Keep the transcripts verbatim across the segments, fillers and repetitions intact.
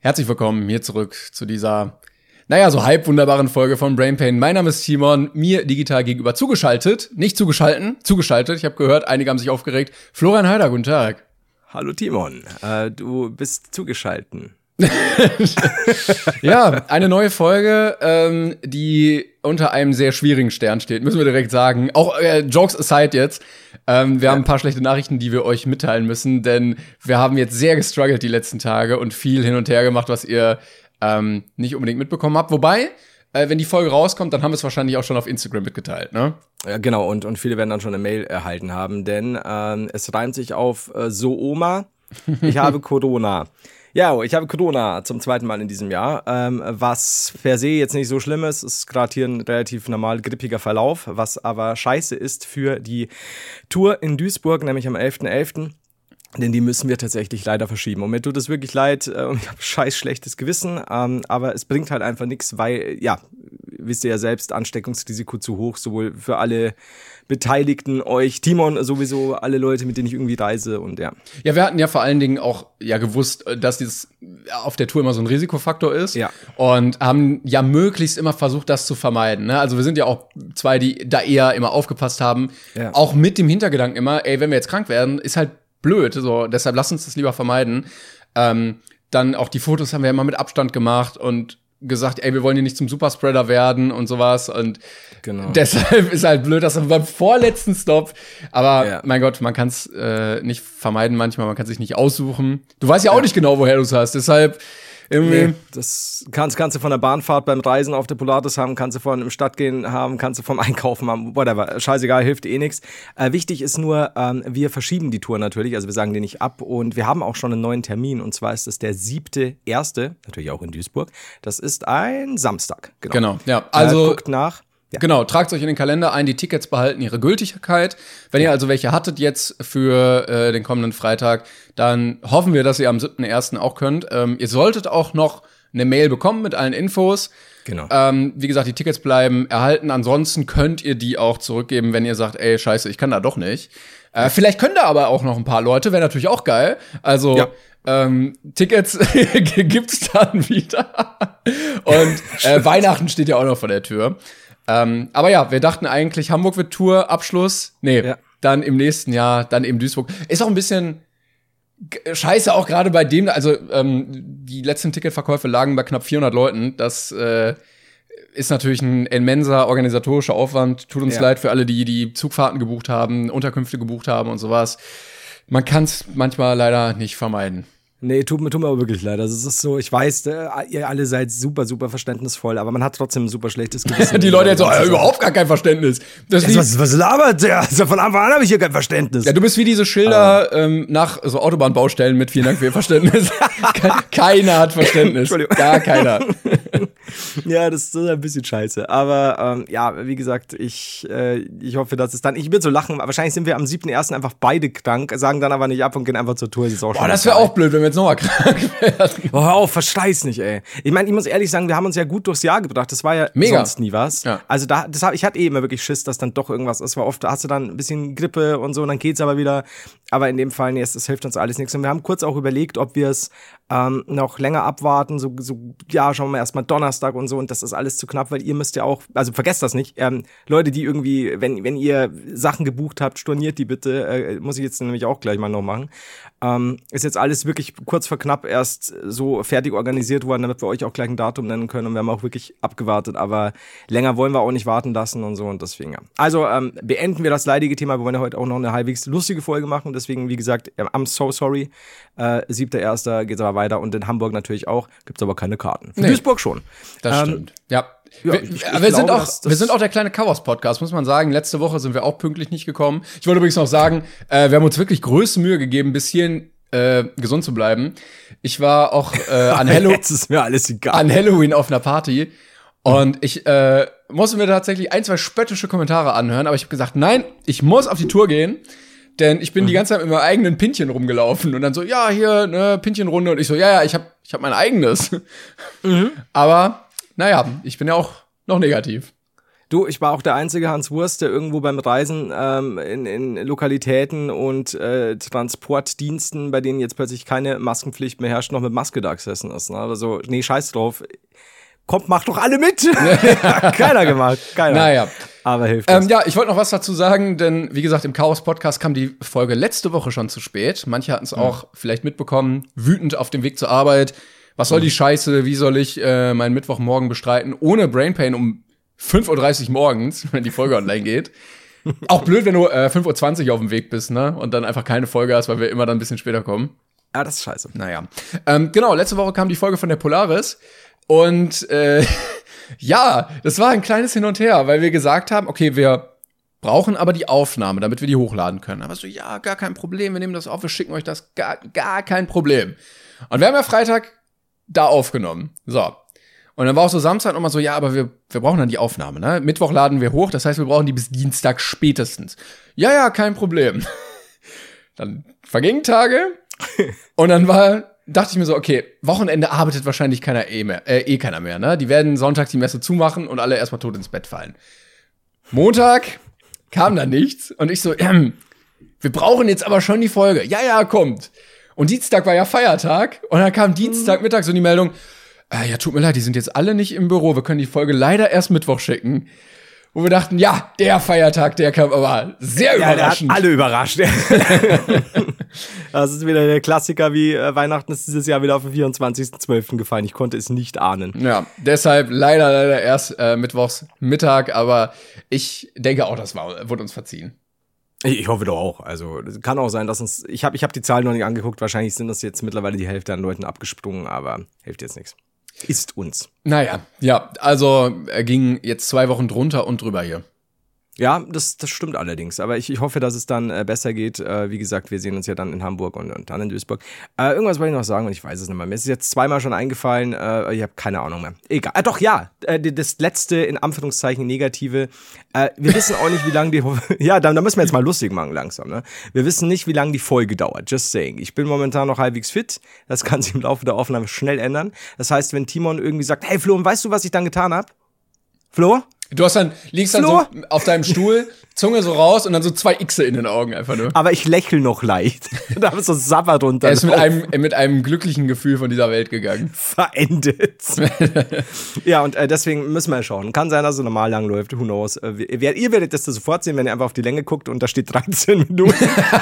Herzlich willkommen hier zurück zu dieser, naja, so halb wunderbaren Folge von Brain Pain. Mein Name ist Timon, mir digital gegenüber zugeschaltet, nicht zugeschalten, zugeschaltet. Ich habe gehört, einige haben sich aufgeregt. Florian Heider, guten Tag. Hallo Timon, äh, du bist zugeschalten. Ja, eine neue Folge, ähm, die unter einem sehr schwierigen Stern steht, müssen wir direkt sagen. Auch äh, Jokes aside jetzt. Ähm, wir ja. haben ein paar schlechte Nachrichten, die wir euch mitteilen müssen, denn wir haben jetzt sehr gestruggelt die letzten Tage und viel hin und her gemacht, was ihr ähm, nicht unbedingt mitbekommen habt. Wobei, äh, wenn die Folge rauskommt, dann haben wir es wahrscheinlich auch schon auf Instagram mitgeteilt, ne? Ja, genau, und, und viele werden dann schon eine Mail erhalten haben, denn ähm, es reimt sich auf äh, so Oma, ich habe Corona. Ja, ich habe Corona zum zweiten Mal in diesem Jahr, ähm, was per se jetzt nicht so schlimm ist, ist gerade hier ein relativ normal grippiger Verlauf, was aber scheiße ist für die Tour in Duisburg, nämlich am elften elften Denn die müssen wir tatsächlich leider verschieben. Und mir tut es wirklich leid, äh, und ich habe scheiß schlechtes Gewissen, ähm, aber es bringt halt einfach nichts, weil, ja, wisst ihr ja selbst, Ansteckungsrisiko zu hoch, sowohl für alle Beteiligten, euch, Timon, sowieso alle Leute, mit denen ich irgendwie reise und ja. Ja, wir hatten ja vor allen Dingen auch ja gewusst, dass dieses auf der Tour immer so ein Risikofaktor ist. Ja. Und haben ja möglichst immer versucht, das zu vermeiden. Ne? Also wir sind ja auch zwei, die da eher immer aufgepasst haben. Ja. Auch mit dem Hintergedanken immer, ey, wenn wir jetzt krank werden, ist halt blöd. So, deshalb lass uns das lieber vermeiden. Ähm, dann auch die Fotos haben wir immer mit Abstand gemacht und gesagt, ey, wir wollen hier nicht zum Superspreader werden und sowas. Und genau. Deshalb ist halt blöd, dass wir beim vorletzten Stop, aber ja. mein Gott, man kann es äh, nicht vermeiden manchmal, man kann sich nicht aussuchen. Du weißt ja auch ja. nicht genau, woher du es hast, deshalb irgendwie. Nee, das kannst, kannst du von der Bahnfahrt beim Reisen auf der Pilates haben, kannst du von im Stadtgehen haben, kannst du vom Einkaufen haben, whatever. Scheißegal, hilft eh nichts. Äh, wichtig ist nur, ähm, wir verschieben die Tour natürlich, also wir sagen die nicht ab und wir haben auch schon einen neuen Termin und zwar ist es der siebte erste, natürlich auch in Duisburg. Das ist ein Samstag. Genau, genau ja. Also äh, guckt nach. Ja. Genau, tragt euch in den Kalender ein, die Tickets behalten ihre Gültigkeit. Wenn ihr also welche hattet jetzt für äh, den kommenden Freitag, dann hoffen wir, dass ihr am siebten ersten auch könnt. Ähm, ihr solltet auch noch eine Mail bekommen mit allen Infos. Genau. Ähm, wie gesagt, die Tickets bleiben erhalten. Ansonsten könnt ihr die auch zurückgeben, wenn ihr sagt, ey, scheiße, ich kann da doch nicht. Äh, vielleicht können da aber auch noch ein paar Leute, wäre natürlich auch geil. Also ja. Ähm, Tickets gibt's dann wieder. Und äh, Weihnachten steht ja auch noch vor der Tür. Ähm, aber ja, wir dachten eigentlich, Hamburg wird Tour, Abschluss. Nee, ja. Dann im nächsten Jahr, dann eben Duisburg. Ist auch ein bisschen scheiße, auch gerade bei dem, also ähm, die letzten Ticketverkäufe lagen bei knapp vierhundert Leuten. Das äh, ist natürlich ein immenser organisatorischer Aufwand. Tut uns ja. leid für alle, die die Zugfahrten gebucht haben, Unterkünfte gebucht haben und sowas. Man kann es manchmal leider nicht vermeiden. Nee, tut mir, tut mir aber wirklich leid. Also es ist so, ich weiß, äh, ihr alle seid super, super verständnisvoll, aber man hat trotzdem ein super schlechtes Gewissen. Die Leute jetzt so, äh, überhaupt gar kein Verständnis. Das ja, was, was labert der? Also von Anfang an habe ich hier kein Verständnis. Ja, du bist wie diese Schilder uh. ähm, nach so Autobahnbaustellen mit vielen Dank für Ihr Verständnis. Keiner hat Verständnis. Entschuldigung. Gar keiner. Ja, das ist ein bisschen scheiße. Aber ähm, ja, wie gesagt, ich, äh, ich hoffe, dass es dann, ich würde so lachen, wahrscheinlich sind wir am siebten ersten einfach beide krank, sagen dann aber nicht ab und gehen einfach zur Tour. Das ist auch Boah, das wäre auch blöd, wenn wir jetzt nochmal krank werden. Boah, hör auf, verschleiß nicht, ey. Ich meine, ich muss ehrlich sagen, wir haben uns ja gut durchs Jahr gebracht. Das war ja Mega. sonst nie was. Ja. Also da, das hab, ich hatte eh immer wirklich Schiss, dass dann doch irgendwas ist. War oft, hast du dann ein bisschen Grippe und so, und dann geht's aber wieder. Aber in dem Fall, nee, es, es hilft uns alles nichts. Und wir haben kurz auch überlegt, ob wir es ähm, noch länger abwarten, so, so, ja, schauen wir erstmal Donnerstag und so, und das ist alles zu knapp, weil ihr müsst ja auch, also vergesst das nicht, ähm, Leute, die irgendwie, wenn wenn ihr Sachen gebucht habt, storniert die bitte, äh, muss ich jetzt nämlich auch gleich mal noch machen. Ähm, ist jetzt alles wirklich kurz vor knapp erst so fertig organisiert worden, damit wir euch auch gleich ein Datum nennen können, und wir haben auch wirklich abgewartet, aber länger wollen wir auch nicht warten lassen und so, und deswegen, ja. Also ähm, beenden wir das leidige Thema, wir wollen ja heute auch noch eine halbwegs lustige Folge machen, deswegen, wie gesagt, I'm so sorry, äh, siebter erster geht's aber weiter, und in Hamburg natürlich auch, gibt's aber keine Karten. Für nee. Duisburg schon. Das ähm, stimmt, ja. Ja, wir, ich, ich wir, glaube, sind auch, das, das wir sind auch der kleine Chaos-Podcast, muss man sagen. Letzte Woche sind wir auch pünktlich nicht gekommen. Ich wollte übrigens noch sagen, äh, wir haben uns wirklich größte Mühe gegeben, bis hierhin äh, gesund zu bleiben. Ich war auch äh, an, Hallo- Jetzt ist mir alles egal. an Halloween auf einer Party und ich äh, musste mir tatsächlich ein, zwei spöttische Kommentare anhören, aber ich habe gesagt, nein, ich muss auf die Tour gehen. Denn ich bin mhm. die ganze Zeit mit meinem eigenen Pinchen rumgelaufen und dann so, ja, hier, ne, Pinchenrunde, und ich so, ja, ja, ich hab, ich hab mein eigenes. Mhm. Aber naja, ich bin ja auch noch negativ. Du, ich war auch der einzige Hans Wurst, der irgendwo beim Reisen ähm, in, in Lokalitäten und äh, Transportdiensten, bei denen jetzt plötzlich keine Maskenpflicht mehr herrscht, noch mit Maske da gesessen ist. Ne? Also, nee, scheiß drauf. Kommt, macht doch alle mit. Keiner gemacht. Keiner. Naja. Aber hilft ähm, Ja, ich wollte noch was dazu sagen, denn wie gesagt, im Chaos-Podcast kam die Folge letzte Woche schon zu spät. Manche hatten es mhm. auch vielleicht mitbekommen, wütend auf dem Weg zur Arbeit. Was soll mhm. die Scheiße? Wie soll ich äh, meinen Mittwochmorgen bestreiten? Ohne Brainpain um fünf Uhr dreißig morgens, wenn die Folge online geht. Auch blöd, wenn du äh, fünf Uhr zwanzig auf dem Weg bist, ne? Und dann einfach keine Folge hast, weil wir immer dann ein bisschen später kommen. Ah, das ist scheiße. Naja. Ähm, genau, letzte Woche kam die Folge von der Polaris. Und äh, ja, das war ein kleines Hin und Her, weil wir gesagt haben, okay, wir brauchen aber die Aufnahme, damit wir die hochladen können. Aber so, ja, gar kein Problem, wir nehmen das auf, wir schicken euch das, gar, gar kein Problem. Und wir haben ja Freitag da aufgenommen. So. Und dann war auch so Samstag nochmal so, ja, aber wir, wir brauchen dann die Aufnahme, ne? Mittwoch laden wir hoch, das heißt, wir brauchen die bis Dienstag spätestens. Ja, ja, kein Problem. Dann vergingen Tage und dann war, dachte ich mir so, okay, Wochenende arbeitet wahrscheinlich keiner eh mehr, äh, eh keiner mehr, ne? Die werden Sonntag die Messe zumachen und alle erstmal tot ins Bett fallen. Montag kam da nichts und ich so, ähm, wir brauchen jetzt aber schon die Folge. Ja, ja, kommt. Und Dienstag war ja Feiertag und dann kam Dienstagmittag so die Meldung, Äh, ja, tut mir leid, die sind jetzt alle nicht im Büro. Wir können die Folge leider erst Mittwoch schicken. Wo wir dachten, ja, der Feiertag, der kam aber sehr ja, überraschend. Der hat alle überrascht. Das ist wieder der Klassiker, wie äh, Weihnachten ist dieses Jahr wieder auf den vierundzwanzigsten zwölften gefallen. Ich konnte es nicht ahnen. Ja, deshalb leider, leider erst äh, Mittwochs Mittag. Aber ich denke auch, das war, wurde uns verziehen. Ich, ich hoffe doch auch. Also kann auch sein, dass uns, ich habe ich hab die Zahlen noch nicht angeguckt. Wahrscheinlich sind das jetzt mittlerweile die Hälfte an Leuten abgesprungen, aber hilft jetzt nichts. Ist uns. Naja, ja, also er ging jetzt zwei Wochen drunter und drüber hier. Ja, das, das stimmt allerdings. Aber ich, ich hoffe, dass es dann äh, besser geht. Äh, wie gesagt, wir sehen uns ja dann in Hamburg und, und dann in Duisburg. Äh, irgendwas wollte ich noch sagen und ich weiß es nicht mehr. Mir ist jetzt zweimal schon eingefallen. Äh, ich habe keine Ahnung mehr. Egal. Äh, doch, ja. Äh, das letzte, in Anführungszeichen, Negative. Äh, wir wissen auch nicht, wie lange die... ja, da, da müssen wir jetzt mal lustig machen langsam. Ne? Wir wissen nicht, wie lange die Folge dauert. Just saying. Ich bin momentan noch halbwegs fit. Das kann sich im Laufe der Aufnahme schnell ändern. Das heißt, wenn Timon irgendwie sagt, hey Flo, weißt du, was ich dann getan habe? Flo? Du hast dann, liegst dann Flo? so auf deinem Stuhl, Zunge so raus und dann so zwei Xe in den Augen einfach nur. Aber ich lächle noch leicht. Da ist so Sabbat runter. Er ist mit einem, mit einem glücklichen Gefühl von dieser Welt gegangen. Verendet. Ja, und äh, deswegen müssen wir schauen. Kann sein, dass es normal lang läuft. Who knows? Äh, wer, ihr werdet das sofort sehen, wenn ihr einfach auf die Länge guckt und da steht dreizehn Minuten.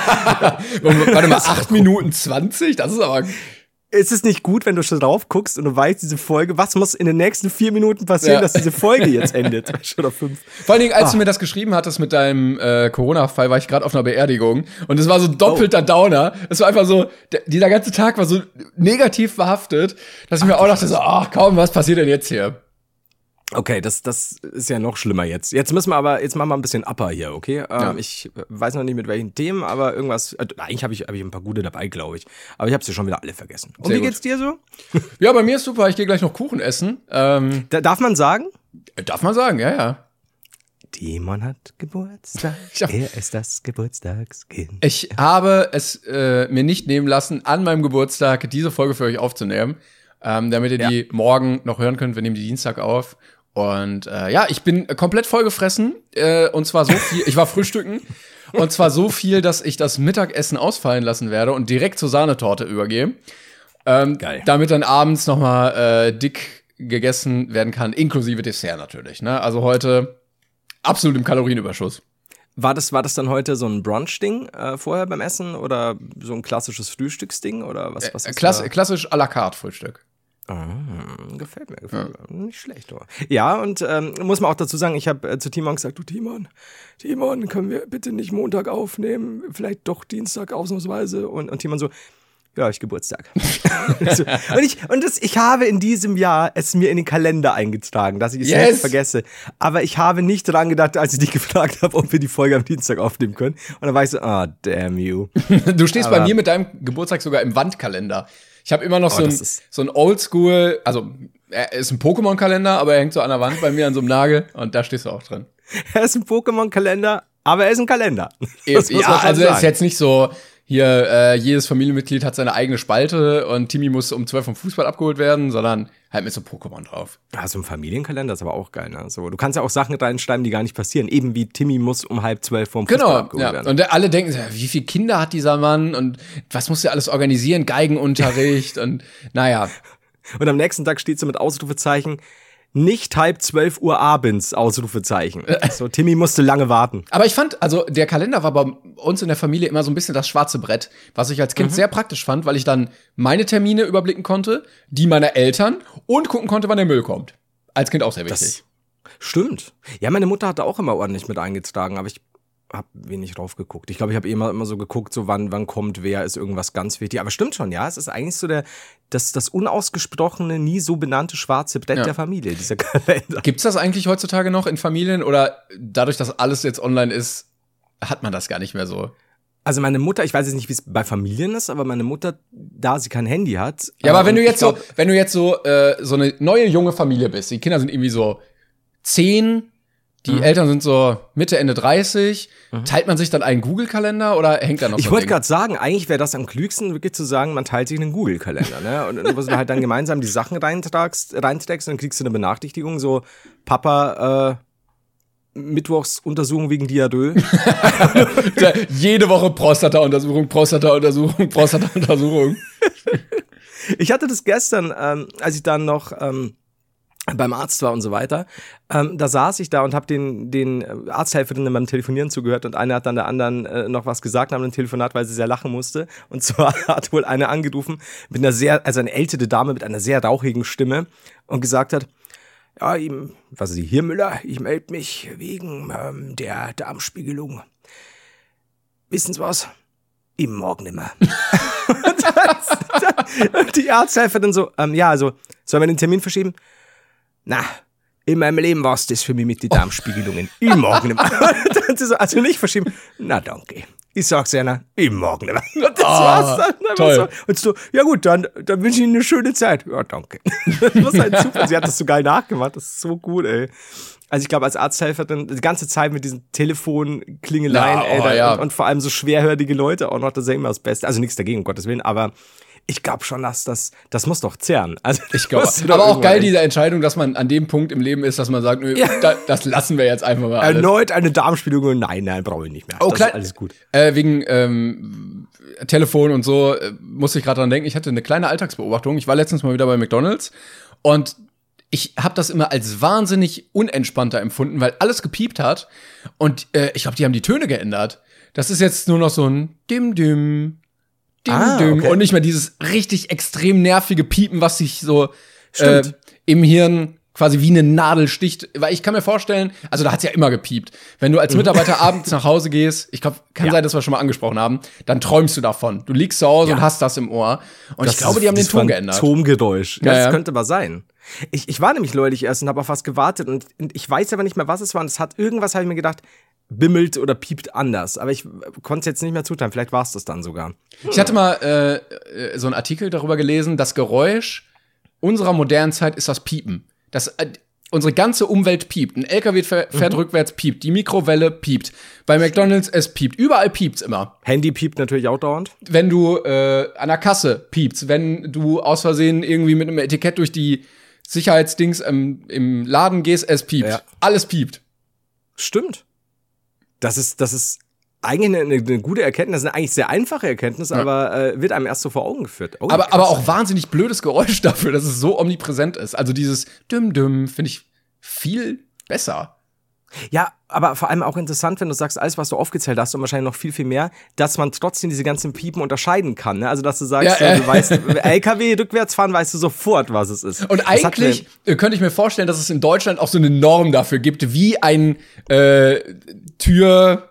Warte mal, acht Minuten zwanzig? Das ist aber... Ist es nicht gut, wenn du schon drauf guckst und du weißt, diese Folge, was muss in den nächsten vier Minuten passieren, ja. dass diese Folge jetzt endet? Oder fünf. Vor allen Dingen, als ah. du mir das geschrieben hattest mit deinem äh, Corona-Fall, war ich gerade auf einer Beerdigung und es war so doppelter oh. Downer. Es war einfach so, der, dieser ganze Tag war so negativ behaftet, dass ich ach, mir auch dachte so, ach komm, was passiert denn jetzt hier? Okay, das, das ist ja noch schlimmer jetzt. Jetzt müssen wir aber, jetzt machen wir ein bisschen Upper hier, okay? Ja. Ähm, ich weiß noch nicht mit welchen Themen, aber irgendwas, äh, eigentlich habe ich, hab ich ein paar gute dabei, glaube ich. Aber ich habe sie schon wieder alle vergessen. Und Sehr wie gut. geht's dir so? Ja, bei mir ist super. Ich gehe gleich noch Kuchen essen. Ähm, da, darf man sagen? Darf man sagen, ja, ja. Timon hat Geburtstag, hab, er ist das Geburtstagskind. Ich habe es äh, mir nicht nehmen lassen, an meinem Geburtstag diese Folge für euch aufzunehmen, ähm, damit ihr ja. die morgen noch hören könnt. Wir nehmen die Dienstag auf. Und äh, ja, ich bin komplett vollgefressen. Äh, und zwar so viel, ich war frühstücken. Und zwar so viel, dass ich das Mittagessen ausfallen lassen werde und direkt zur Sahnetorte übergehe. Ähm, Geil. Damit dann abends noch mal äh, dick gegessen werden kann, inklusive Dessert natürlich. Ne? Also heute absolut im Kalorienüberschuss. War das, war das dann heute so ein Brunch-Ding äh, vorher beim Essen oder so ein klassisches Frühstücksding? Oder was, was ist äh, Klass- da? Klassisch à la carte Frühstück. Ah, gefällt mir, gefällt ja. mir. Nicht schlecht, oder? Ja, und ähm, muss man auch dazu sagen, ich habe äh, zu Timon gesagt, du Timon, Timon, können wir bitte nicht Montag aufnehmen, vielleicht doch Dienstag ausnahmsweise. Und, und Timon so, ja, ich Geburtstag. so. Und, ich, und das, ich habe in diesem Jahr es mir in den Kalender eingetragen, dass ich es yes. nicht vergesse. Aber ich habe nicht dran gedacht, als ich dich gefragt habe, ob wir die Folge am Dienstag aufnehmen können. Und dann war ich so, ah, oh, damn you. Du stehst Aber bei mir mit deinem Geburtstag sogar im Wandkalender. Ich habe immer noch oh, so, ein, so ein Oldschool, also er ist ein Pokémon-Kalender, aber er hängt so an der Wand bei mir an so einem Nagel und da stehst du auch drin. Er ist ein Pokémon-Kalender, aber er ist ein Kalender. Ja, also er ist jetzt nicht so, hier, äh, jedes Familienmitglied hat seine eigene Spalte und Timmy muss um zwölf vom Fußball abgeholt werden, sondern halt mit so Pokémon drauf. Ja, so ein Familienkalender ist aber auch geil, ne? So, du kannst ja auch Sachen reinschreiben, die gar nicht passieren. Eben wie Timmy muss um halb zwölf vom Fußball genau, abgeholt ja. werden. Und alle denken, wie viele Kinder hat dieser Mann und was muss der alles organisieren? Geigenunterricht und naja. Und am nächsten Tag steht so mit Ausrufezeichen, nicht halb zwölf Uhr abends, Ausrufezeichen. So, Timmy musste lange warten. Aber ich fand, also der Kalender war bei uns in der Familie immer so ein bisschen das schwarze Brett, was ich als Kind mhm. sehr praktisch fand, weil ich dann meine Termine überblicken konnte, die meiner Eltern und gucken konnte, wann der Müll kommt. Als Kind auch sehr wichtig. Das stimmt. Ja, meine Mutter hat da auch immer ordentlich mit eingetragen, aber ich hab wenig drauf geguckt. Ich glaube, ich habe immer, immer so geguckt, so wann, wann kommt wer, ist irgendwas ganz wichtig. Aber stimmt schon, ja, es ist eigentlich so der, das, das unausgesprochene, nie so benannte schwarze Brett ja. der Familie, dieser Kalender. Gibt's das eigentlich heutzutage noch in Familien oder dadurch, dass alles jetzt online ist, hat man das gar nicht mehr so? Also meine Mutter, ich weiß jetzt nicht, wie es bei Familien ist, aber meine Mutter, da sie kein Handy hat. Ja, aber wenn du jetzt glaub, so, wenn du jetzt so, äh, so eine neue junge Familie bist, die Kinder sind irgendwie so zehn, die mhm. Eltern sind so Mitte, Ende dreißig. Mhm. Teilt man sich dann einen Google-Kalender oder hängt da noch so Ich wollte gerade sagen, eigentlich wäre das am klügsten, wirklich zu sagen, man teilt sich einen Google-Kalender, ne? Und wo du halt dann gemeinsam die Sachen reintragst, reinträgst und dann kriegst du eine Benachrichtigung, so Papa, äh, Mittwochsuntersuchung wegen Diadö. Jede Woche Prostata-Untersuchung, Prostata-Untersuchung, Prostata-Untersuchung. Ich hatte das gestern, ähm, als ich dann noch ähm, beim Arzt war und so weiter, ähm, da saß ich da und habe den, den Arzthelferinnen beim Telefonieren zugehört und eine hat dann der anderen äh, noch was gesagt nach dem Telefonat, weil sie sehr lachen musste. Und zwar hat wohl eine angerufen mit einer sehr, also eine ältere Dame mit einer sehr rauchigen Stimme und gesagt hat, ja, ihm, was ist sie, hier Müller, ich melde mich wegen ähm, der Darmspiegelung. Wissen Sie was? Im Morgen nimmer. und, dann, und die Arzthelferin so, ähm, ja, also, sollen wir den Termin verschieben? Na, in meinem Leben war es das für mich mit den Darmspiegelungen. Ich mag nicht mehr. So, also nicht verschieben. Na, danke. Ich sag's einer, ich mag nicht mehr. Und das oh, war's dann. Toll. So. Und so, ja gut, dann, dann wünsche ich Ihnen eine schöne Zeit. Ja, danke. Das war halt super. Sie hat das so geil nachgemacht. Das ist so gut, ey. Also ich glaube, als Arzthelferin die ganze Zeit mit diesen Telefonklingeleien, ja, ey, oh, da, ja. und, und vor allem so schwerhörige Leute auch noch, das ist ja immer das Beste. Also nichts dagegen, um Gottes Willen, aber ich glaube schon, dass das, das muss doch zehren. Also, ich glaube, aber auch geil, diese Entscheidung, dass man an dem Punkt im Leben ist, dass man sagt, nö, ja. da, das lassen wir jetzt einfach mal alles. Erneut eine Darmspiegelung, nein, nein, brauche ich nicht mehr. Oh, das klar. ist alles gut. Äh, wegen ähm, Telefon und so äh, musste ich gerade dran denken, ich hatte eine kleine Alltagsbeobachtung. Ich war letztens mal wieder bei McDonald's und ich habe das immer als wahnsinnig unentspannter empfunden, weil alles gepiept hat und äh, ich glaube, die haben die Töne geändert. Das ist jetzt nur noch so ein Dim-Dim, Ding, ah, ding. okay. Und nicht mehr dieses richtig extrem nervige Piepen, was sich so äh, im Hirn quasi wie eine Nadel sticht. Weil ich kann mir vorstellen, also da hat's ja immer gepiept. Wenn du als Mitarbeiter abends nach Hause gehst, ich glaube, kann ja. sein, dass wir schon mal angesprochen haben, dann träumst du davon. Du liegst zu Hause ja. und hast das im Ohr. Und das ich glaube, die haben den Ton geändert. Phantomgeräusch. Ja, ja, das ja. könnte aber sein. Ich, ich war nämlich neulich erst und habe auf was gewartet und ich weiß aber nicht mehr, was es war. Und es hat irgendwas, habe ich mir gedacht, bimmelt oder piept anders. Aber ich konnte es jetzt nicht mehr zuteilen. Vielleicht war es das dann sogar. Ich hatte mal äh, so einen Artikel darüber gelesen, das Geräusch unserer modernen Zeit ist das Piepen. Das, äh, unsere ganze Umwelt piept. Ein L K W fährt mhm. rückwärts, piept. Die Mikrowelle piept. Bei McDonald's, es piept. Überall piept's immer. Handy piept natürlich auch dauernd. Wenn du äh, an der Kasse piepst, wenn du aus Versehen irgendwie mit einem Etikett durch die Sicherheitsdings im, im Laden gehst, es piept. Ja. Alles piept. Stimmt. Das ist, das ist eigentlich eine, eine gute Erkenntnis, eine eigentlich sehr einfache Erkenntnis, ja. aber äh, wird einem erst so vor Augen geführt. Oh, aber, aber auch wahnsinnig blödes Geräusch dafür, dass es so omnipräsent ist. Also dieses Düm-Düm finde ich viel besser. Ja, aber vor allem auch interessant, wenn du sagst, alles, was du aufgezählt hast und wahrscheinlich noch viel, viel mehr, dass man trotzdem diese ganzen Piepen unterscheiden kann. Ne? Also, dass du sagst, ja, äh. du weißt, L K W rückwärts fahren, weißt du sofort, was es ist. Und das eigentlich könnte ich mir vorstellen, dass es in Deutschland auch so eine Norm dafür gibt, wie ein äh, Tür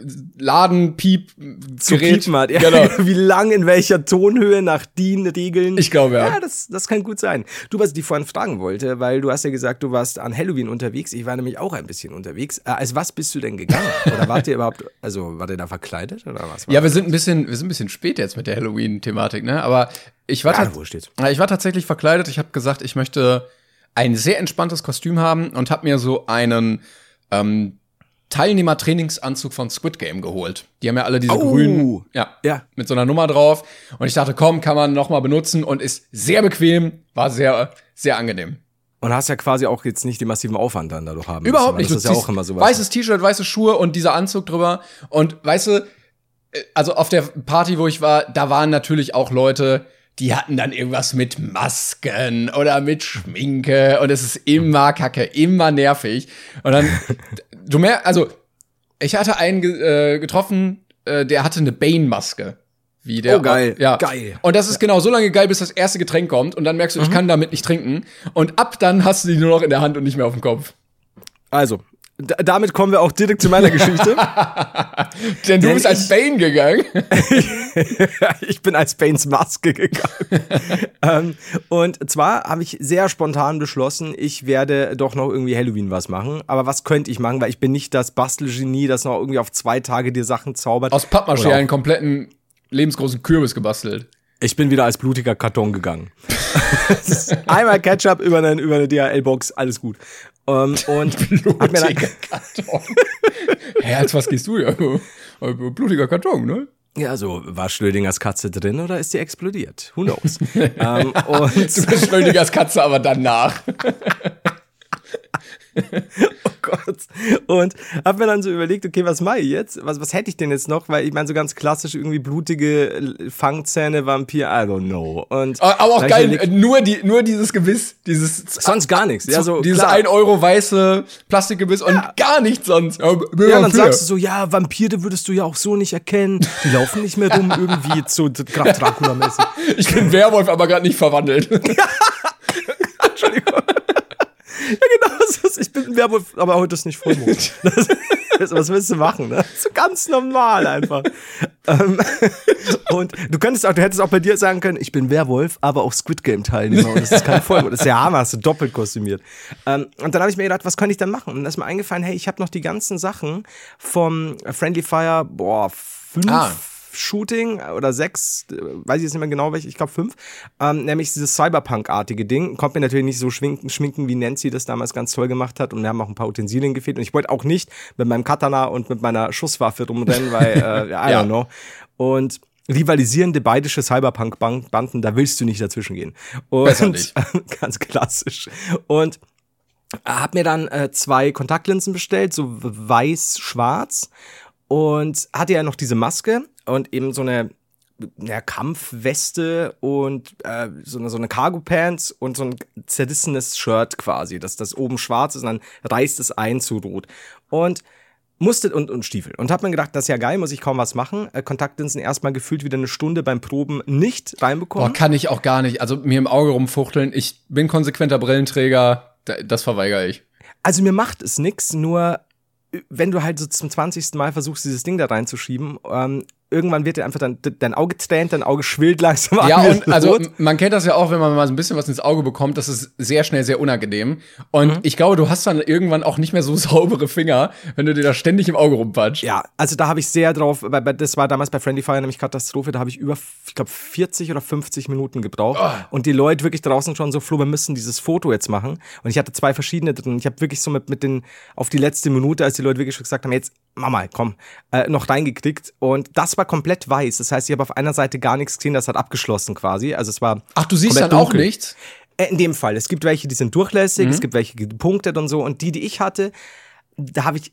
Laden-Piep-Gerät hat. Ja, genau. Wie lang, in welcher Tonhöhe, nach D I N-Regeln. Ich glaube, ja. Ja, das, das kann gut sein. Du, was ich dich vorhin fragen wollte, weil du hast ja gesagt, du warst an Halloween unterwegs. Ich war nämlich auch ein bisschen unterwegs. Äh, als was bist du denn gegangen? Oder wart ihr überhaupt, also war ihr da verkleidet oder was? Ja, wir sind ein bisschen, wir sind ein bisschen spät jetzt mit der Halloween-Thematik, ne? Aber ich war, ja, ta- ich war tatsächlich verkleidet. Ich habe gesagt, ich möchte ein sehr entspanntes Kostüm haben und habe mir so einen ähm, Teilnehmer-Trainingsanzug von Squid Game geholt. Die haben ja alle diese Oh. grünen, ja, Ja. mit so einer Nummer drauf. Und ich dachte, komm, kann man noch mal benutzen und ist sehr bequem, war sehr, sehr angenehm. Und hast ja quasi auch jetzt nicht den massiven Aufwand dann dadurch haben Überhaupt müssen, nicht. weil Das ist ja auch immer sowas. Weißes T-Shirt, weiße Schuhe und dieser Anzug drüber. Und weißt du, also auf der Party, wo ich war, da waren natürlich auch Leute, die hatten dann irgendwas mit Masken oder mit Schminke. Und es ist immer kacke, immer nervig. Und dann, du merkst, also, ich hatte einen ge- äh, getroffen, äh, der hatte eine Bane-Maske. Wie der Oh, geil, ja. geil. Und das ist genau so lange geil, bis das erste Getränk kommt. Und dann merkst du, ich kann damit nicht trinken. Und ab dann hast du die nur noch in der Hand und nicht mehr auf dem Kopf. Also, d- damit kommen wir auch direkt zu meiner Geschichte. Denn du Denn bist als ich- Bane gegangen. Ich bin als Banes Maske gegangen. ähm, und zwar habe ich sehr spontan beschlossen, ich werde doch noch irgendwie Halloween was machen. Aber was könnte ich machen? Weil ich bin nicht das Bastelgenie, das noch irgendwie auf zwei Tage dir Sachen zaubert. Aus Pappmaché Oder auch- einen kompletten lebensgroßen Kürbis gebastelt. Ich bin wieder als blutiger Karton gegangen. Einmal Ketchup über eine, über eine D H L-Box, alles gut. Ähm, und hab mir dann, Blutiger Karton. Hä, als was gehst du ja? Blutiger Karton, ne? ja, so, war Schrödingers Katze drin oder ist die explodiert? Who knows? ähm, und Du bist Schrödingers Katze, aber danach. Oh Gott. Und hab mir dann so überlegt, okay, was mache ich jetzt? Was, was hätte ich denn jetzt noch? Weil ich meine, so ganz klassisch irgendwie blutige Fangzähne, Vampir, I don't know. Und Aber auch dann hab ich geil, überlegt, nur, die, nur dieses Gebiss, dieses sonst gar nichts. Ja, so, dieses klar. ein Euro weiße Plastikgebiss und gar nichts sonst. Ja, Ja, dann sagst du so, ja, Vampire würdest du ja auch so nicht erkennen. Die laufen nicht mehr rum irgendwie so Graf Dracula-mäßig. ich bin Werwolf, aber gerade nicht verwandelt. Entschuldigung. Ja, genau, so ist, ich bin ein Werwolf, aber heute ist nicht Vollmond. Das, das, was willst du machen, ne? So ganz normal einfach. ähm, und du könntest auch, du hättest auch bei dir sagen können, ich bin Werwolf, aber auch Squid Game Teilnehmer und das ist kein Vollmond. Das ist ja Hammer, hast du doppelt kostümiert. Ähm, und dann habe ich mir gedacht, was könnte ich dann machen? Und dann ist mir eingefallen, hey, ich habe noch die ganzen Sachen vom Friendly Fire, boah, fünf Ah. Shooting oder sechs, äh, weiß ich jetzt nicht mehr genau welche, ich glaube fünf, ähm, nämlich dieses Cyberpunk-artige Ding. Konnte mir natürlich nicht so schminken, schminken, wie Nancy das damals ganz toll gemacht hat und wir haben auch ein paar Utensilien gefehlt und ich wollte auch nicht mit meinem Katana und mit meiner Schusswaffe rumrennen, weil, äh, I Ja. don't know. Und rivalisierende bayerische Cyberpunk-Banden, da willst du nicht dazwischen gehen. Und Besser nicht. ganz klassisch. Und hab mir dann äh, zwei Kontaktlinsen bestellt, so weiß-schwarz und hatte ja noch diese Maske und eben so eine ja, Kampfweste und äh, so eine, so eine Cargo-Pants und so ein zerrissenes Shirt quasi, dass das oben schwarz ist und dann reißt es ein zu rot. Und musste und, und Stiefel. Und hab mir gedacht, das ist ja geil, muss ich kaum was machen. Äh, Kontaktlinsen erstmal gefühlt wieder eine Stunde beim Proben nicht reinbekommen. Boah, kann ich auch gar nicht. Also mir im Auge rumfuchteln. Ich bin konsequenter Brillenträger. Da- Das verweigere ich. Also mir macht es nix, nur wenn du halt so zum zwanzigsten Mal versuchst, dieses Ding da reinzuschieben, ähm, irgendwann wird dir einfach dann dein Auge tränt, dein Auge schwillt langsam an. Ja, wird und also rot. m- man kennt das ja auch, wenn man mal so ein bisschen was ins Auge bekommt, das ist sehr schnell sehr unangenehm. Und Mhm. ich glaube, du hast dann irgendwann auch nicht mehr so saubere Finger, wenn du dir da ständig im Auge rumpatscht. Ja, also da habe ich sehr drauf, weil weil das war damals bei Friendly Fire nämlich Katastrophe, da habe ich über, ich glaube, vierzig oder fünfzig Minuten gebraucht. Und die Leute wirklich draußen schon so, Flo, wir müssen dieses Foto jetzt machen. Und ich hatte zwei verschiedene drin. Ich habe wirklich so mit, mit den, auf die letzte Minute, als die Leute wirklich schon gesagt haben, jetzt, mach mal, komm, äh, noch reingekriegt. Und das war komplett weiß. Das heißt, ich habe auf einer Seite gar nichts gesehen, das hat abgeschlossen quasi. Also es war Ach, du siehst komplett dann auch dunkel. nichts? Äh, In dem Fall. Es gibt welche, die sind durchlässig, es gibt welche gepunktet und so. Und die, die ich hatte, da habe ich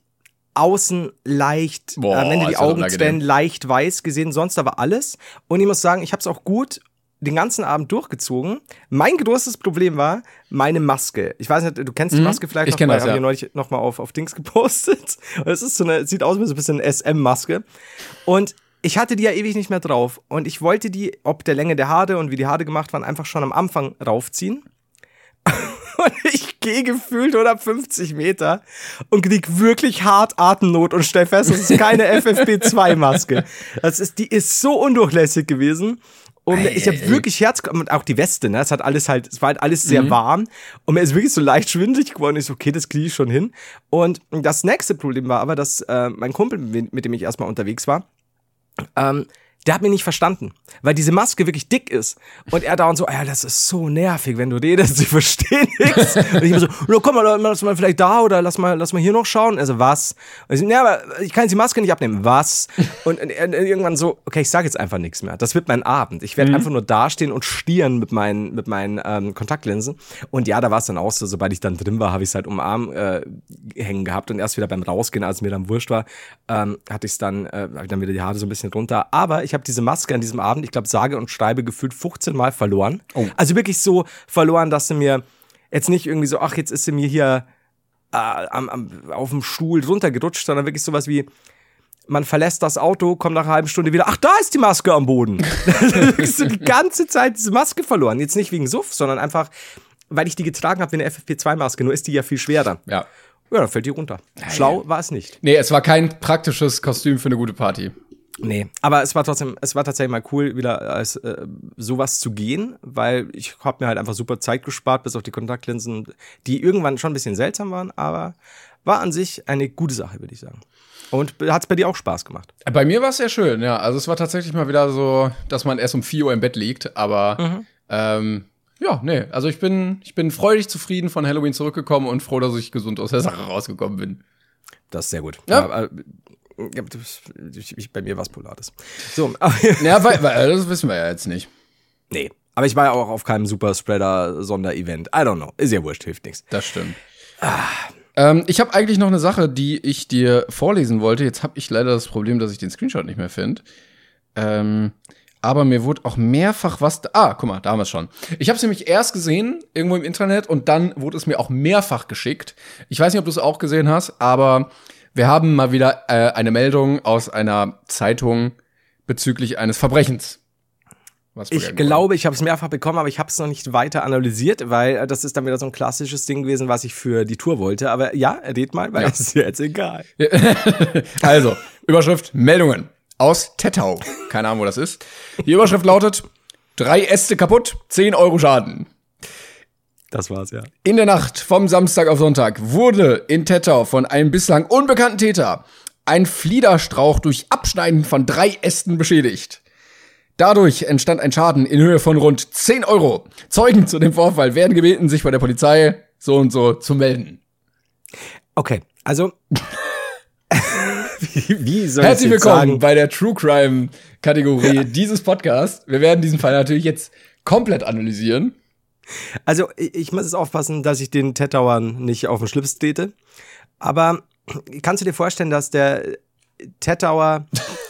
außen leicht, Boah, äh, wenn du die ist das Augen unangenehm. trennen, leicht weiß gesehen, sonst aber alles. Und ich muss sagen, ich habe es auch gut den ganzen Abend durchgezogen. Mein großes Problem war meine Maske. Ich weiß nicht, du kennst die Maske vielleicht ich noch, kenn weil das, hab ja. ich neulich noch mal auf, auf Dings gepostet. Und es ist so eine, sieht aus wie so ein bisschen eine S M-Maske. Und ich hatte die ja ewig nicht mehr drauf. Und ich wollte die, ob der Länge der Haare und wie die Haare gemacht waren, einfach schon am Anfang raufziehen. Und ich gehe gefühlt hundertfünfzig Meter und krieg wirklich hart Atemnot und stell fest, das ist keine F F P zwei Maske. Das ist, die ist so undurchlässig gewesen. Und ich habe wirklich Herz, und auch die Weste, ne, es hat alles halt, es war halt alles sehr warm. Und mir ist wirklich so leicht schwindelig geworden. Ich so, okay, das kriege ich schon hin. Und das nächste Problem war aber, dass äh, mein Kumpel, mit dem ich erstmal unterwegs war, ähm, der hat mich nicht verstanden, weil diese Maske wirklich dick ist. Und er da und so, ja, das ist so nervig, wenn du redest, sie verstehen nichts. Und ich immer so, no, komm mal, lass mal vielleicht da oder lass mal, lass mal hier noch schauen. Also, was? Und ich so, ja, aber ich kann jetzt die Maske nicht abnehmen. Was? Und, und, und irgendwann so, okay, ich sage jetzt einfach nichts mehr. Das wird mein Abend. Ich werde mhm. einfach nur dastehen und stieren mit meinen, mit meinen ähm, Kontaktlinsen. Und ja, da war es dann auch so, sobald ich dann drin war, habe ich es halt um den Arm äh, hängen gehabt. Und erst wieder beim Rausgehen, als mir dann wurscht war, ähm, hatte ich es dann, äh, habe ich dann wieder die Haare so ein bisschen runter. Aber ich Ich habe diese Maske an diesem Abend, ich glaube, sage und schreibe gefühlt fünfzehn Mal verloren. Oh. Also wirklich so verloren, dass sie mir jetzt nicht irgendwie so, ach, jetzt ist sie mir hier äh, am, am, auf dem Stuhl runtergerutscht, sondern wirklich sowas wie, man verlässt das Auto, kommt nach einer halben Stunde wieder, ach, da ist die Maske am Boden. Wirklich so die ganze Zeit diese Maske verloren. Jetzt nicht wegen Suff, sondern einfach, weil ich die getragen habe wie eine F F P zwei Maske, nur ist die ja viel schwerer. Ja. Ja, dann fällt die runter. Schlau war es nicht. Nee, es war kein praktisches Kostüm für eine gute Party. Nee, aber es war trotzdem, es war tatsächlich mal cool, wieder als äh, sowas zu gehen, weil ich habe mir halt einfach super Zeit gespart, bis auf die Kontaktlinsen, die irgendwann schon ein bisschen seltsam waren, aber war an sich eine gute Sache, würde ich sagen. Und hat es bei dir auch Spaß gemacht? Bei mir war es sehr schön, ja. Also es war tatsächlich mal wieder so, dass man erst um vier Uhr im Bett liegt, aber mhm. ähm, ja, nee, also ich bin, ich bin freudig zufrieden von Halloween zurückgekommen und froh, dass ich gesund aus der Sache rausgekommen bin. Das ist sehr gut. Ja. Ja, Ja, das, ich, bei mir war es Polaris. So. Ja, weil, weil, das wissen wir ja jetzt nicht. Nee, aber ich war ja auch auf keinem Superspreader-Sonderevent. I don't know. Ist ja wurscht, hilft nichts. Das stimmt. Ah. Ähm, ich habe eigentlich noch eine Sache, die ich dir vorlesen wollte. Jetzt habe ich leider das Problem, dass ich den Screenshot nicht mehr finde. Ähm, aber mir wurde auch mehrfach was. Ah, guck mal, da haben wir es schon. Ich habe es nämlich erst gesehen, irgendwo im Internet, und dann wurde es mir auch mehrfach geschickt. Ich weiß nicht, ob du es auch gesehen hast, aber wir haben mal wieder äh, eine Meldung aus einer Zeitung bezüglich eines Verbrechens. Was ich glaube, ich habe es mehrfach bekommen, aber ich habe es noch nicht weiter analysiert, weil äh, das ist dann wieder so ein klassisches Ding gewesen, was ich für die Tour wollte. Aber ja, red mal, weil es ja. ist jetzt egal. Also, Überschrift Meldungen aus Tettau. Keine Ahnung, wo das ist. Die Überschrift lautet: Drei Äste kaputt, zehn Euro Schaden. Das war's, ja. In der Nacht vom Samstag auf Sonntag wurde in Tettau von einem bislang unbekannten Täter ein Fliederstrauch durch Abschneiden von drei Ästen beschädigt. Dadurch entstand ein Schaden in Höhe von rund zehn Euro. Zeugen zu dem Vorfall werden gebeten, sich bei der Polizei so und so zu melden. Okay, also wie, wie soll Herzlich ich jetzt willkommen sagen? bei der True Crime Kategorie ja. dieses Podcasts. Wir werden diesen Fall natürlich jetzt komplett analysieren. Also ich, ich muss jetzt aufpassen, dass ich den Tettauern nicht auf den Schlips trete. Aber kannst du dir vorstellen, dass der Tettauer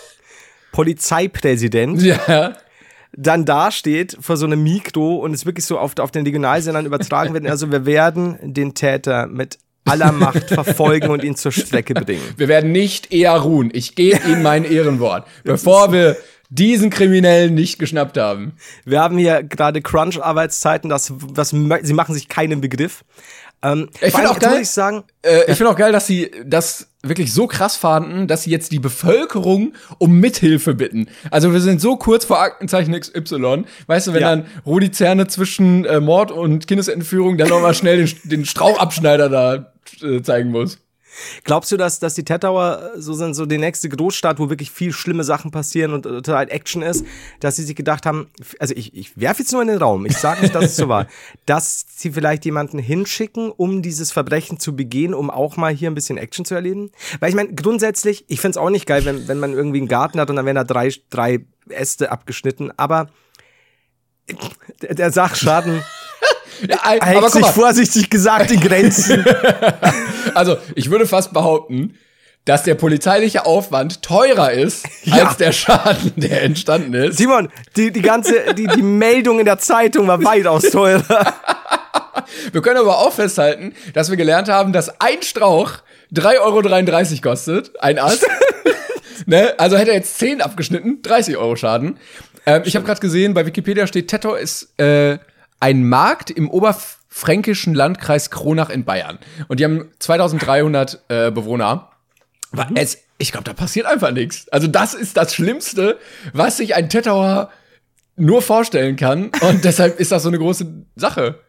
Polizeipräsident ja. dann dasteht vor so einem Mikro und es wirklich so auf, auf den Regionalsendern übertragen wird? Also wir werden den Täter mit aller Macht verfolgen und ihn zur Strecke bringen. Wir werden nicht eher ruhen. Ich gebe Ihnen mein Ehrenwort. Bevor wir diesen Kriminellen nicht geschnappt haben. Wir haben hier gerade Crunch-Arbeitszeiten, das, das, sie machen sich keinen Begriff. Ähm, ich finde auch geil, ich sagen, äh, ich finde auch geil, dass sie das wirklich so krass fanden, dass sie jetzt die Bevölkerung um Mithilfe bitten. Also wir sind so kurz vor Aktenzeichen X Y. Weißt du, wenn ja. dann Rudi Zerne zwischen äh, Mord und Kindesentführung dann noch mal schnell den, den Strauchabschneider da äh, zeigen muss. Glaubst du, dass, dass die Tettauer so sind, so die nächste Großstadt, wo wirklich viel schlimme Sachen passieren und total halt Action ist, dass sie sich gedacht haben, also ich, ich werfe jetzt nur in den Raum, ich sage nicht, dass es so war, dass sie vielleicht jemanden hinschicken, um dieses Verbrechen zu begehen, um auch mal hier ein bisschen Action zu erleben? Weil ich meine, grundsätzlich, ich find's auch nicht geil, wenn, wenn man irgendwie einen Garten hat und dann werden da drei, drei Äste abgeschnitten, aber der, der Sachschaden ja, hält aber sich vorsichtig gesagt in Grenzen. Also, ich würde fast behaupten, dass der polizeiliche Aufwand teurer ist, ja. als der Schaden, der entstanden ist. Simon, die, die ganze, die, die Meldung in der Zeitung war weitaus teurer. Wir können aber auch festhalten, dass wir gelernt haben, dass ein Strauch drei Euro dreiunddreißig kostet, ein Ast. Ne? Also hätte er jetzt zehn abgeschnitten, dreißig Euro Schaden. Ähm, ich habe gerade gesehen, bei Wikipedia steht, Tettau ist äh, ein Markt im oberfränkischen Landkreis Kronach in Bayern. Und die haben zweitausenddreihundert äh, Bewohner. Mhm. Es, ich glaube, da passiert einfach nichts. Also das ist das Schlimmste, was sich ein Tettauer nur vorstellen kann. Und deshalb ist das so eine große Sache.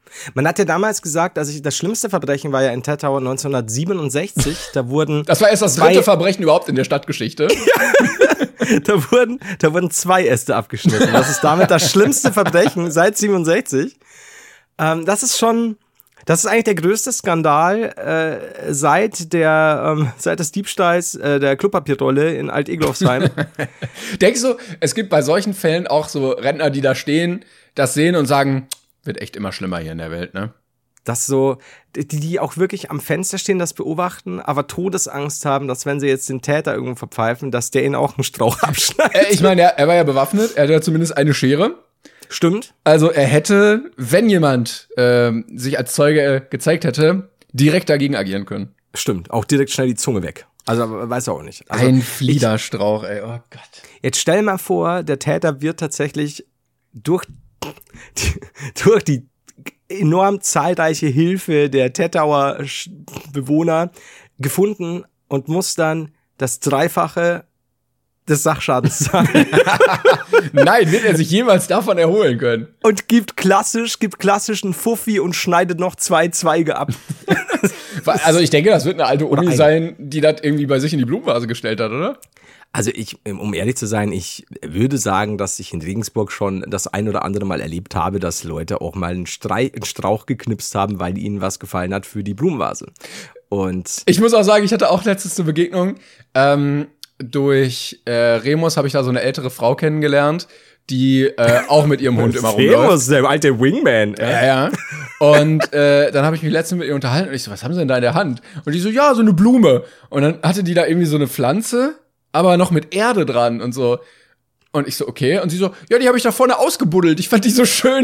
Man hat ja damals gesagt, also ich, das schlimmste Verbrechen war ja in Tettau neunzehnhundertsiebenundsechzig. Da wurden Das war erst das dritte Verbrechen überhaupt in der Stadtgeschichte. da, wurden, da wurden zwei Äste abgeschnitten. Das ist damit das schlimmste Verbrechen seit siebenundsechzig. Ähm, das ist schon, das ist eigentlich der größte Skandal äh, seit der ähm, seit des Diebstahls äh, der Klopapierrolle in Alt-Eglofsheim. Denkst du, es gibt bei solchen Fällen auch so Rentner, die da stehen, das sehen und sagen, wird echt immer schlimmer hier in der Welt, ne? Dass so, die, die auch wirklich am Fenster stehen, das beobachten, aber Todesangst haben, dass wenn sie jetzt den Täter irgendwo verpfeifen, dass der ihnen auch einen Strauch abschneidet. Äh, ich meine, er, er war ja bewaffnet, er hatte ja zumindest eine Schere. Stimmt. Also er hätte, wenn jemand äh, sich als Zeuge äh, gezeigt hätte, direkt dagegen agieren können. Stimmt, auch direkt schnell die Zunge weg. Also weiß er auch nicht. Also, Ein Fliederstrauch, ey, oh Gott. Jetzt stell mal vor, der Täter wird tatsächlich durch die, durch die enorm zahlreiche Hilfe der Tettauer Bewohner gefunden und muss dann das Dreifache des Sachschadens zahlen. Nein, wird er sich jemals davon erholen können? Und gibt klassisch, gibt klassischen Fuffi und schneidet noch zwei Zweige ab. Also ich denke, das wird eine alte Omi eine. sein, die das irgendwie bei sich in die Blumenvase gestellt hat, oder? Also ich, um ehrlich zu sein, ich würde sagen, dass ich in Regensburg schon das ein oder andere Mal erlebt habe, dass Leute auch mal einen, Strei- einen Strauch geknipst haben, weil ihnen was gefallen hat für die Blumenvase. Und ich muss auch sagen, ich hatte auch letztens eine Begegnung. Ähm, durch äh, Remus habe ich da so eine ältere Frau kennengelernt, die äh, auch mit ihrem Hund immer rumläuft. Remus, der alte Wingman. Ja, ja. Und äh, dann habe ich mich letztens mit ihr unterhalten und ich so, was haben sie denn da in der Hand? Und die so, ja, so eine Blume. Und dann hatte die da irgendwie so eine Pflanze, aber noch mit Erde dran und so. Und ich so, okay. Und sie so, ja, die habe ich da vorne ausgebuddelt. Ich fand die so schön.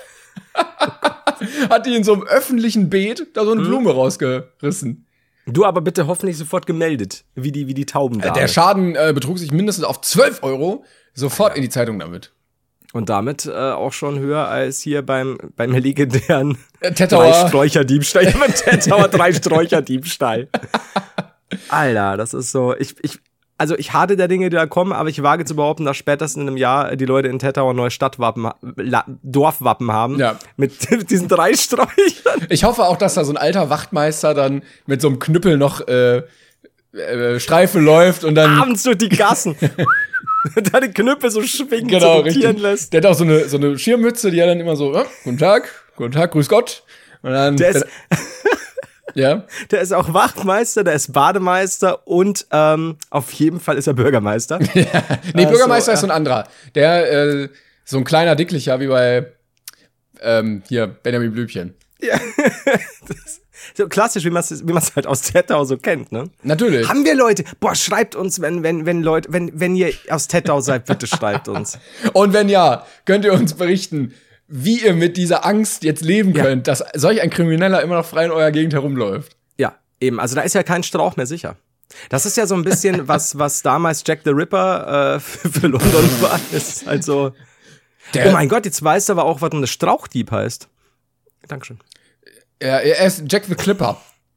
Hat die in so einem öffentlichen Beet da so eine Blume hm. rausgerissen. Du aber bitte hoffentlich sofort gemeldet, wie die, wie die Tauben da. Der Schaden äh, betrug sich mindestens auf zwölf Euro. Sofort in die Zeitung damit. Und damit äh, auch schon höher als hier beim, beim legendären Tettauer Drei-Sträucher-Diebstahl. Ja, beim Tettauer Drei-Sträucher-Diebstahl. Alter, das ist so, ich, ich, also ich harte der Dinge, die da kommen, aber ich wage zu behaupten, dass spätestens in einem Jahr die Leute in Tettau ein neues Stadtwappen, La- Dorfwappen haben. Ja. Mit diesen drei Sträuchern. Ich hoffe auch, dass da so ein alter Wachtmeister dann mit so einem Knüppel noch äh, äh, Streife läuft und dann abends durch die Gassen. Da die Knüppel so schwingen, genau, so rotieren richtig. lässt. Der hat auch so eine, so eine Schirmmütze, die er dann immer so, ja, guten Tag, guten Tag, grüß Gott. Und dann, Der ist, ja. der ist auch Wachtmeister, der ist Bademeister und ähm, auf jeden Fall ist er Bürgermeister. Ja. Nee, Also, Bürgermeister ist so äh, ein anderer. Der, äh, so ein kleiner Dicklicher, wie bei ähm, hier, Benjamin Blümchen. Ja. Das, so klassisch, wie man es wie man's halt aus Tettau so kennt, ne? Natürlich. Haben wir Leute? Boah, schreibt uns, wenn, wenn, wenn Leute, wenn, wenn ihr aus Tettau seid, bitte schreibt uns. Und wenn ja, könnt ihr uns berichten, wie ihr mit dieser Angst jetzt leben Ja. könnt, dass solch ein Krimineller immer noch frei in eurer Gegend herumläuft. Ja, eben. Also da ist ja kein Strauch mehr sicher. Das ist ja so ein bisschen was, was damals Jack the Ripper äh, für, für London war. Das ist halt so. Der, Oh mein Gott, jetzt weißt du aber auch, was ein Strauchdieb heißt. Dankeschön. er, er ist Jack the Clipper.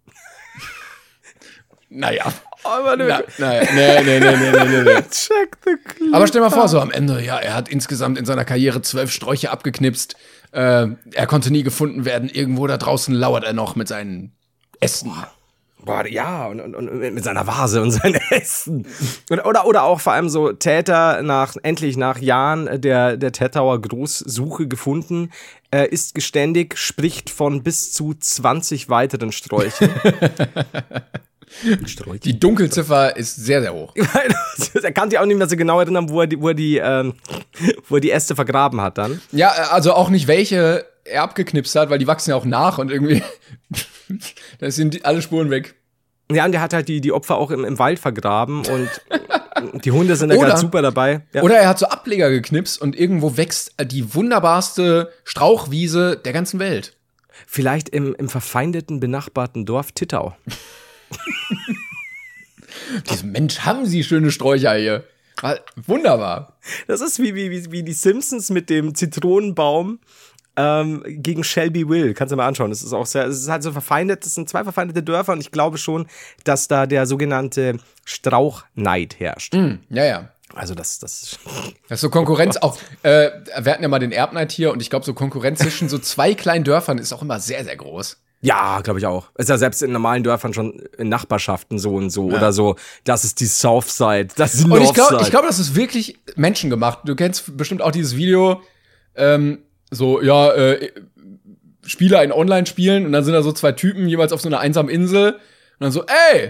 Naja. Aber Na, naja. Nee, nee, nee, nee, nee, nee. Jack the Clipper. Aber stell mal vor, so am Ende, ja, er hat insgesamt in seiner Karriere zwölf Sträuche abgeknipst. Äh, er konnte nie gefunden werden. Irgendwo da draußen lauert er noch mit seinen Essen. Boah, ja, und, und, und mit seiner Vase und seinen Essen. Oder, oder, oder auch vor allem so Täter nach, endlich nach Jahren der, der Tettauer Großsuche gefunden, äh, ist geständig, spricht von bis zu zwanzig weiteren Sträuchen. Sträuchen? Die Dunkelziffer ist sehr, sehr hoch. Er kann sich auch nicht mehr so genau erinnern, wo er die, wo er die, ähm, wo er die Äste vergraben hat dann. Ja, also auch nicht welche er abgeknipst hat, weil die wachsen ja auch nach und irgendwie da sind die, alle Spuren weg. Ja, und der hat halt die, die Opfer auch im, im Wald vergraben und die Hunde sind da Oder- gerade super dabei. Ja. Oder er hat so Ableger geknipst und irgendwo wächst die wunderbarste Strauchwiese der ganzen Welt. Vielleicht im, im verfeindeten, benachbarten Dorf Tittau. Diese Mensch, haben sie schöne Sträucher hier. Ah, wunderbar. Das ist wie, wie, wie, wie die Simpsons mit dem Zitronenbaum ähm, gegen Shelby Will. Kannst du mal anschauen. Das ist auch sehr, es ist halt so verfeindet, das sind zwei verfeindete Dörfer und ich glaube schon, dass da der sogenannte Strauchneid herrscht. Mm, ja, ja. Also das, das, das ist so Konkurrenz auch, äh, wir hatten ja mal den Erbneid hier und ich glaube, so Konkurrenz zwischen so zwei kleinen Dörfern ist auch immer sehr, sehr groß. Ja, glaube ich auch. Ist ja selbst in normalen Dörfern schon in Nachbarschaften so und so ja. oder so. Das ist die Southside, das ist die Northside. Und ich glaube, ich glaube, das ist wirklich menschengemacht. Du kennst bestimmt auch dieses Video, ähm, so, ja, äh, Spieler in Online-Spielen und dann sind da so zwei Typen jeweils auf so einer einsamen Insel und dann so, ey,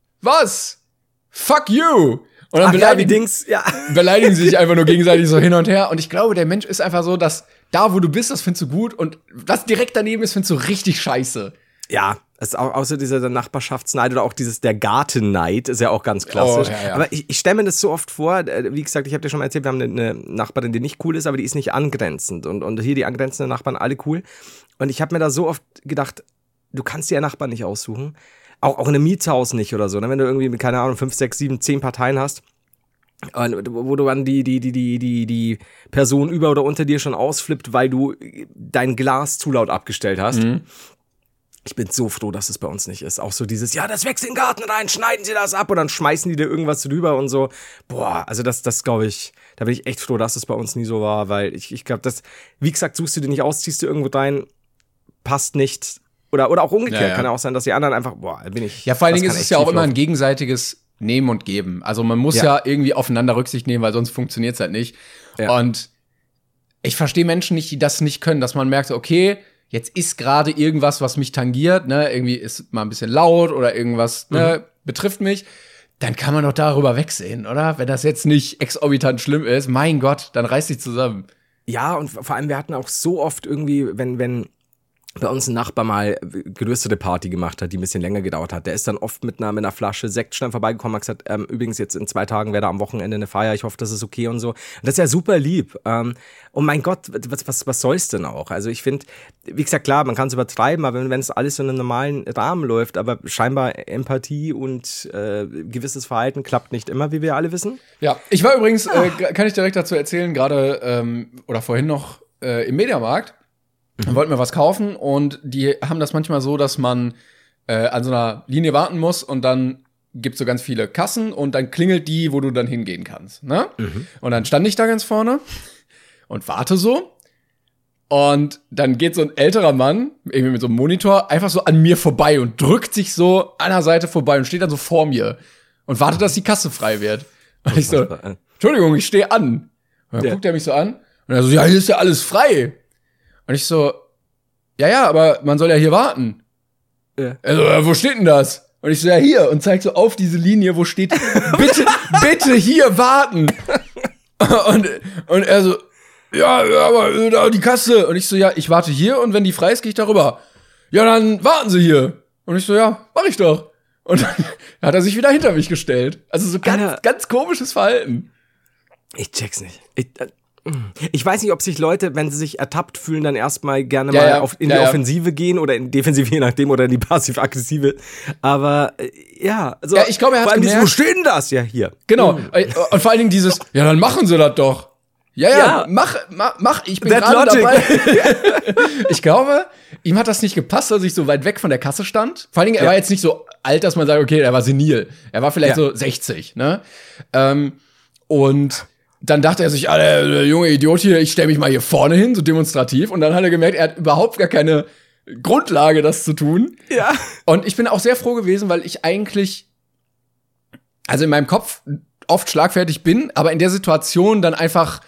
was? Fuck you! Und dann Ach, beleidigen, ja, Dings, ja. beleidigen sie sich einfach nur gegenseitig so hin und her. Und ich glaube, der Mensch ist einfach so, dass da, wo du bist, das findest du gut. Und was direkt daneben ist, findest du richtig scheiße. Ja, es ist auch außer dieser Nachbarschaftsneid oder auch dieses der Gartenneid ist ja auch ganz klassisch. Oh, ja, ja. Aber ich, ich stelle mir das so oft vor, wie gesagt, ich habe dir schon mal erzählt, wir haben eine, eine Nachbarin, die nicht cool ist, aber die ist nicht angrenzend. Und, und hier die angrenzenden Nachbarn, alle cool. Und ich habe mir da so oft gedacht, du kannst dir ja Nachbarn nicht aussuchen. Auch, auch in einem Mietshaus nicht oder so, ne? Wenn du irgendwie mit, keine Ahnung, fünf, sechs, sieben, zehn Parteien hast, wo du dann die, die, die, die, die, die Person über oder unter dir schon ausflippt, weil du dein Glas zu laut abgestellt hast. Mhm. Ich bin so froh, dass es bei uns nicht ist. Auch so dieses, ja, das wächst in den Garten rein, schneiden Sie das ab und dann schmeißen die dir irgendwas drüber und so. Boah, also das, das glaube ich, da bin ich echt froh, dass es bei uns nie so war, weil ich, ich glaube, das, wie gesagt, suchst du dir nicht aus, ziehst du irgendwo rein, passt nicht. Oder, oder auch umgekehrt, ja, ja. Kann ja auch sein, dass die anderen einfach, boah, bin ich. Ja, vor allen Dingen ist es ja auch immer ein gegenseitiges Nehmen und Geben. Also man muss ja, ja irgendwie aufeinander Rücksicht nehmen, weil sonst funktioniert's halt nicht. Ja. Und ich verstehe Menschen nicht, die das nicht können, dass man merkt, okay, jetzt ist gerade irgendwas, was mich tangiert, ne, irgendwie ist mal ein bisschen laut oder irgendwas, mhm. ne, betrifft mich. Dann kann man doch darüber wegsehen, oder? Wenn das jetzt nicht exorbitant schlimm ist, mein Gott, dann reiß dich zusammen. Ja, und vor allem, wir hatten auch so oft irgendwie, wenn, wenn bei uns ein Nachbar mal größere Party gemacht hat, die ein bisschen länger gedauert hat. Der ist dann oft mit einer, mit einer Flasche Sekt schnell vorbeigekommen, hat gesagt, ähm, übrigens jetzt in zwei Tagen wäre da am Wochenende eine Feier, ich hoffe, das ist okay und so. Und das ist ja super lieb. Ähm, und mein Gott, was, was, was soll's denn auch? Also ich finde, wie gesagt, klar, man kann es übertreiben, aber wenn es alles so in einem normalen Rahmen läuft, aber scheinbar Empathie und äh, gewisses Verhalten klappt nicht immer, wie wir alle wissen. Ja, ich war übrigens, äh, kann ich direkt dazu erzählen, gerade ähm, oder vorhin noch äh, im Mediamarkt. Mhm. Wollten wir was kaufen und die haben das manchmal so, dass man äh, an so einer Linie warten muss und dann gibt's so ganz viele Kassen und dann klingelt die, wo du dann hingehen kannst, ne? Mhm. Und dann stand ich da ganz vorne und warte so und dann geht so ein älterer Mann, irgendwie mit so einem Monitor, einfach so an mir vorbei und drückt sich so an der Seite vorbei und steht dann so vor mir und wartet, dass die Kasse frei wird. Und ich so, Entschuldigung, ich stehe an. Und dann ja. guckt er mich so an und er so, ja, hier ist ja alles frei. Und ich so, ja, ja, aber man soll ja hier warten. Ja. Also, wo steht denn das? Und ich so, ja, hier. Und zeig so auf diese Linie, wo steht, bitte, bitte hier warten. Und, und er so, ja, aber da die Kasse. Und ich so, ja, ich warte hier und wenn die frei ist, gehe ich darüber. Ja, dann warten Sie hier. Und ich so, ja, mach ich doch. Und dann hat er sich wieder hinter mich gestellt. Also so ganz, Alter. ganz komisches Verhalten. Ich check's nicht. Ich, äh Ich weiß nicht, ob sich Leute, wenn sie sich ertappt fühlen, dann erstmal gerne ja, mal ja. auf, in ja, die ja. Offensive gehen oder in die Defensive, je nachdem, oder in die passiv-aggressive. Aber äh, ja, also ja, ich glaube, er hat vor allem gemerkt, dieses, wo steht denn das? Ja, hier. Genau. Mhm. Und vor allen Dingen dieses, ja, dann machen sie das doch. Ja, ja, ja. mach, mach, mach, ich bin gerade dabei. Ich glaube, ihm hat das nicht gepasst, dass ich so weit weg von der Kasse stand. Vor allen Dingen, er ja. war jetzt nicht so alt, dass man sagt, okay, er war senil. Er war vielleicht ja. so sechzig, ne? Ähm, und dann dachte er sich, ah, der, der junge Idiot hier, ich stelle mich mal hier vorne hin, so demonstrativ. Und dann hat er gemerkt, er hat überhaupt gar keine Grundlage, das zu tun. Ja. Und ich bin auch sehr froh gewesen, weil ich eigentlich, also in meinem Kopf oft schlagfertig bin, aber in der Situation dann einfach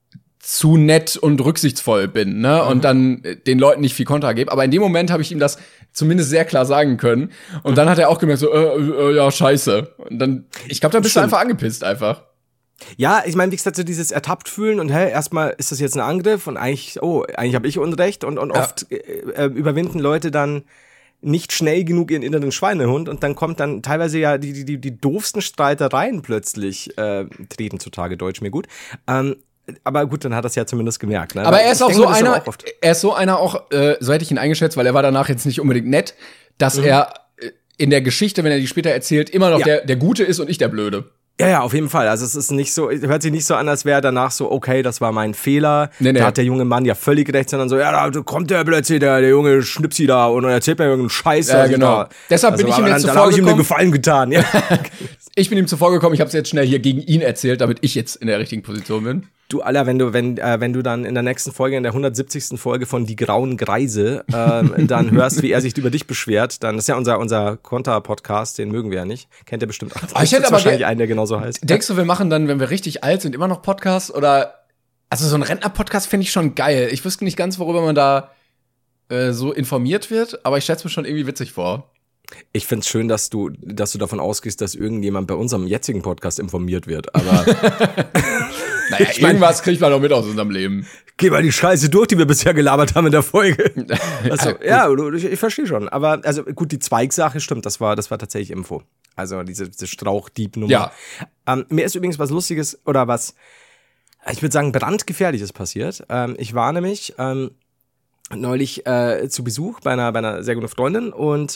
zu nett und rücksichtsvoll bin, ne? Mhm. Und dann den Leuten nicht viel Kontra gebe. Aber in dem Moment habe ich ihm das zumindest sehr klar sagen können. Und mhm. dann hat er auch gemerkt, so, äh, äh, ja, scheiße. Und dann, ich glaube, da bist Stimmt. du einfach angepisst einfach. Ja, ich meine, wie gesagt, so dieses ertappt fühlen und hey, erstmal ist das jetzt ein Angriff und eigentlich, oh, eigentlich habe ich Unrecht und, und ja. oft äh, überwinden Leute dann nicht schnell genug ihren inneren Schweinehund und dann kommt dann teilweise ja die, die, die, die doofsten Streitereien plötzlich äh, treten zutage, Deutsch mir gut. Ähm, aber gut, dann hat er es ja zumindest gemerkt. Ne? Aber er ist auch denke, so einer, auch er ist so einer auch, äh, so hätte ich ihn eingeschätzt, weil er war danach jetzt nicht unbedingt nett, dass mhm. er in der Geschichte, wenn er die später erzählt, immer noch ja. der, der Gute ist und ich der Blöde. Ja, ja, auf jeden Fall. Also es ist nicht so, hört sich nicht so an, als wäre danach so, okay, das war mein Fehler. Nee, nee. Da hat der junge Mann ja völlig recht, sondern so, ja, da kommt der plötzlich, der, der junge Schnipsi da und erzählt mir irgendeinen Scheiß. Ja, genau. Da, Deshalb also, bin ich ihm jetzt zuvor gekommen. Ich ihm einen Gefallen getan, ja. Ich bin ihm zuvor gekommen, ich habe es jetzt schnell hier gegen ihn erzählt, damit ich jetzt in der richtigen Position bin. Du, Alter, wenn du, wenn, äh, wenn du dann in der nächsten Folge, in der hundertsiebzigsten Folge von Die Grauen Greise, ähm, dann hörst, wie er sich über dich beschwert, dann ist ja unser, unser Konter-Podcast, den mögen wir ja nicht. Kennt ihr bestimmt auch. Aber ich hätte aber wahrscheinlich einen, der genauso heißt. Denkst du, wir machen dann, wenn wir richtig alt sind, immer noch Podcasts? Oder, also so ein Rentner-Podcast finde ich schon geil. Ich wüsste nicht ganz, worüber man da äh, so informiert wird, aber ich schätze mir schon irgendwie witzig vor. Ich find's schön, dass du, dass du davon ausgehst, dass irgendjemand bei unserem jetzigen Podcast informiert wird, aber naja, ich mein, irgendwas kriegt man doch mit aus unserem Leben. Geh mal die Scheiße durch, die wir bisher gelabert haben in der Folge. Also, ja, ja ich, ich verstehe schon. Aber also gut, die Zweigsache stimmt, das war, das war tatsächlich Info. Also diese, diese Strauchdieb-Nummer. Ja. Ähm, mir ist übrigens was Lustiges oder was, ich würde sagen, brandgefährliches passiert. Ähm, ich war nämlich ähm, neulich äh, zu Besuch bei einer, bei einer sehr guten Freundin und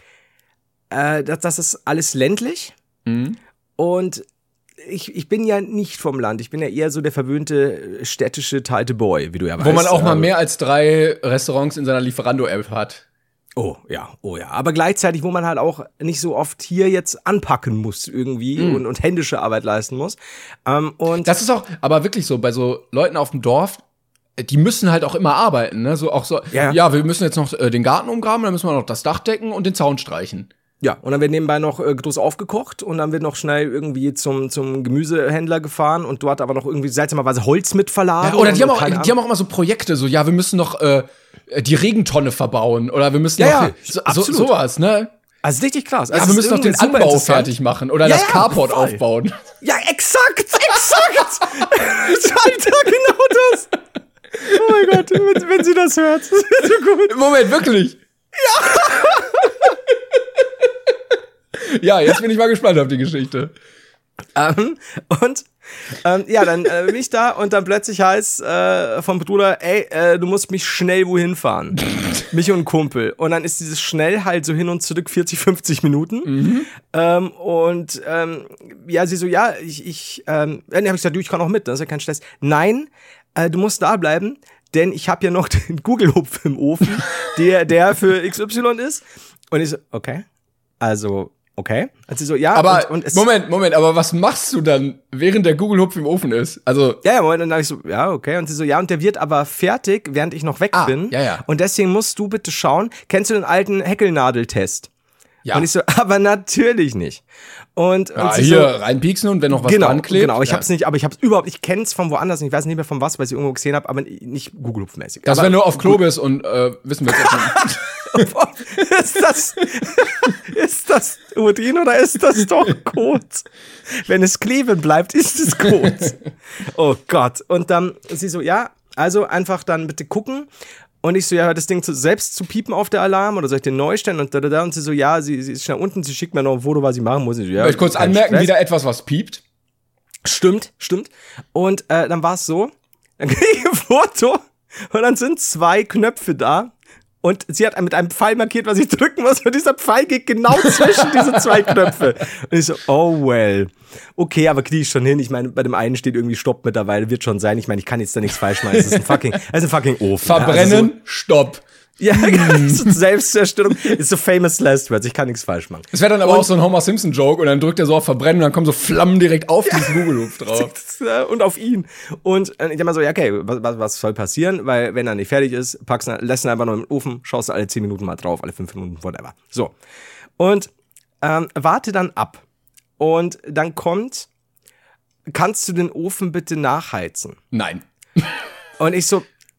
äh, das, das ist alles ländlich. Mhm. Und Ich, ich bin ja nicht vom Land, ich bin ja eher so der verwöhnte städtische Talte Boy, wie du ja weißt. Wo man auch mal mehr als drei Restaurants in seiner Lieferando-App hat. Oh ja, oh ja. Aber gleichzeitig, wo man halt auch nicht so oft hier jetzt anpacken muss irgendwie mm. und, und händische Arbeit leisten muss. Ähm, und das ist auch, aber wirklich so, bei so Leuten auf dem Dorf, die müssen halt auch immer arbeiten, ne? So auch so, ja, ja wir müssen jetzt noch äh, den Garten umgraben, dann müssen wir noch das Dach decken und den Zaun streichen. Ja, und dann wird nebenbei noch äh, groß aufgekocht und dann wird noch schnell irgendwie zum, zum Gemüsehändler gefahren und dort aber noch irgendwie seltsamerweise Holz mit verladen. Ja, oder die haben, auch, die haben auch immer so Projekte, so, ja, wir müssen noch äh, die Regentonne verbauen oder wir müssen ja, noch ja, so, absolut. So, sowas, ne? Also richtig krass. Also ja, wir müssen noch den Anbau fertig machen oder ja, das Carport ja, aufbauen. Ja, exakt, exakt. Alter, genau das. Oh mein Gott, wenn, wenn sie das hört. Das ist so gut. Moment, wirklich? Ja. Ja, jetzt bin ich mal gespannt auf die Geschichte. Ähm, und ähm, ja, dann äh, bin ich da und dann plötzlich heißt äh, vom Bruder, ey, äh, du musst mich schnell wohin fahren. Mich und ein Kumpel. Und dann ist dieses schnell halt so hin und zurück vierzig, fünfzig Minuten. Mhm. Ähm, und ähm, ja, sie so, ja, ich, ich, ähm, dann habe ich gesagt, du, ich kann auch mit, das ist ja kein Stress. Nein, äh, du musst da bleiben, denn ich habe ja noch den Google-Hupf im Ofen, der, der für X Y ist. Und ich so, okay, also okay. Also so, ja, aber und, und es Moment, Moment, aber was machst du dann, während der Google-Hupf im Ofen ist? Also ja, ja, Moment, dann dachte ich so, ja, okay. Und sie so, ja, und der wird aber fertig, während ich noch weg ah, bin. Ja, ja. Und deswegen musst du bitte schauen, kennst du den alten Häkelnadeltest? Ja. Und ich so, aber natürlich nicht. Und, ja, und sie hier so, reinpieksen und wenn noch was genau, dran klebt. Genau, ich ja. hab's nicht, aber ich hab's überhaupt, ich kenn's von woanders, ich weiß nicht mehr von was, weil ich irgendwo gesehen habe, aber nicht Google-Hupf-mäßig. Das aber wenn du auf Klo bist und äh, wissen wir jetzt ist das, ist das Urin oder ist das doch Kot? Wenn es kleben bleibt, ist es Kot. Oh Gott. Und dann sie so, ja, also einfach dann bitte gucken. Und ich so, ja, das Ding zu, selbst zu piepen auf der Alarm oder soll ich den neu stellen? Und da, da, da. Und sie so, ja, sie, sie ist schnell unten, sie schickt mir noch ein Foto, was sie machen muss. Ich so, ja, ich möchte kurz anmerken, Stress. Wieder etwas, was piept. Stimmt, stimmt. Und äh, dann war es so, dann kriege ich ein Foto und dann sind zwei Knöpfe da. Und sie hat mit einem Pfeil markiert, was ich drücken muss. Und dieser Pfeil geht genau zwischen diese zwei Knöpfe. Und ich so, oh well. Okay, aber kriege ich schon hin. Ich meine, bei dem einen steht irgendwie Stopp mittlerweile. Wird schon sein. Ich meine, ich kann jetzt da nichts falsch machen. Es ist ein fucking, es ist ein fucking Ofen. Verbrennen, ja, also so, Stopp. Ja, mm. so Selbstzerstörung. Ist so famous last words. Ich kann nichts falsch machen. Es wäre dann aber und, auch so ein Homer Simpson-Joke. Und dann drückt er so auf Verbrennen und dann kommen so Flammen direkt auf ja. diesen Google-Hupf drauf. Und auf ihn. Und ich dachte mal so, ja, okay, was, was soll passieren? Weil wenn er nicht fertig ist, packst du, lässt ihn einfach noch im Ofen, schaust du alle zehn Minuten mal drauf, alle fünf Minuten, whatever. So. Und ähm, warte dann ab. Und dann kommt, kannst du den Ofen bitte nachheizen? Nein. Und ich so,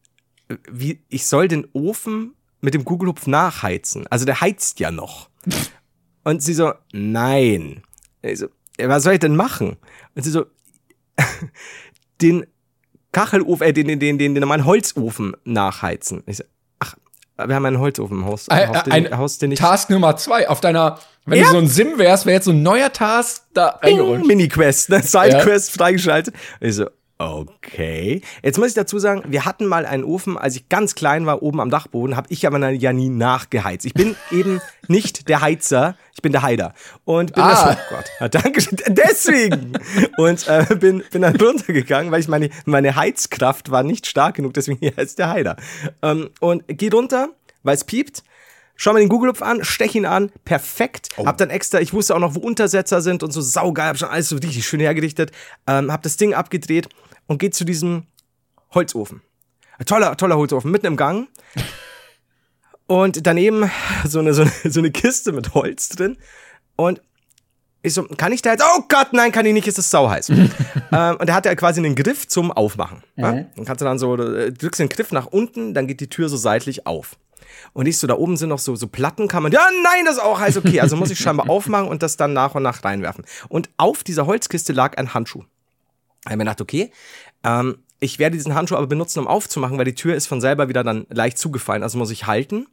wie, ich soll den Ofen mit dem Google-Hupf nachheizen. Also der heizt ja noch. Und sie so, nein. Ich so, was soll ich denn machen? Und sie so, den Kachelofen, äh, den, den, den, den, den normalen Holzofen nachheizen. Ich so, ach, wir haben einen Holzofen im Haus. Ein, den, ein Haus, den ich Task Nummer zwei auf deiner, wenn ja. du so ein Sim wärst, wäre jetzt so ein neuer Task da eingeräumt. Mini-Quest, ne? Side-Quest ja. freigeschaltet. Und ich so, Okay. Jetzt muss ich dazu sagen, wir hatten mal einen Ofen, als ich ganz klein war, oben am Dachboden, habe ich aber ja nie nachgeheizt. Ich bin eben nicht der Heizer, ich bin der Heider. Und bin ah. das, oh Gott, ja, danke, deswegen. Und äh, bin, bin dann runtergegangen, weil ich meine, meine Heizkraft war nicht stark genug, deswegen hier ist der Heider. Ähm, und geh runter, weil es piept. Schau mir den Google-Hupf an, stech ihn an, perfekt. Oh. Hab dann extra, ich wusste auch noch, wo Untersetzer sind und so, saugeil, hab schon alles so richtig schön hergerichtet. Ähm, hab das Ding abgedreht und geht zu diesem Holzofen. Ein toller, toller Holzofen, mitten im Gang. Und daneben so eine, so eine, so eine Kiste mit Holz drin. Und ich so, kann ich da jetzt, oh Gott, nein, kann ich nicht, es ist sauheiß. ähm, und der hat ja quasi einen Griff zum Aufmachen. Mhm. Ja? Dann kannst du dann so, drückst den Griff nach unten, dann geht die Tür so seitlich auf. Und ich so, da oben sind noch so, so Platten, kann man, ja, nein, das ist auch heiß, okay. Also muss ich scheinbar aufmachen und das dann nach und nach reinwerfen. Und auf dieser Holzkiste lag ein Handschuh. Ich habe mir gedacht, okay, ähm, ich werde diesen Handschuh aber benutzen, um aufzumachen, weil die Tür ist von selber wieder dann leicht zugefallen. Also muss ich halten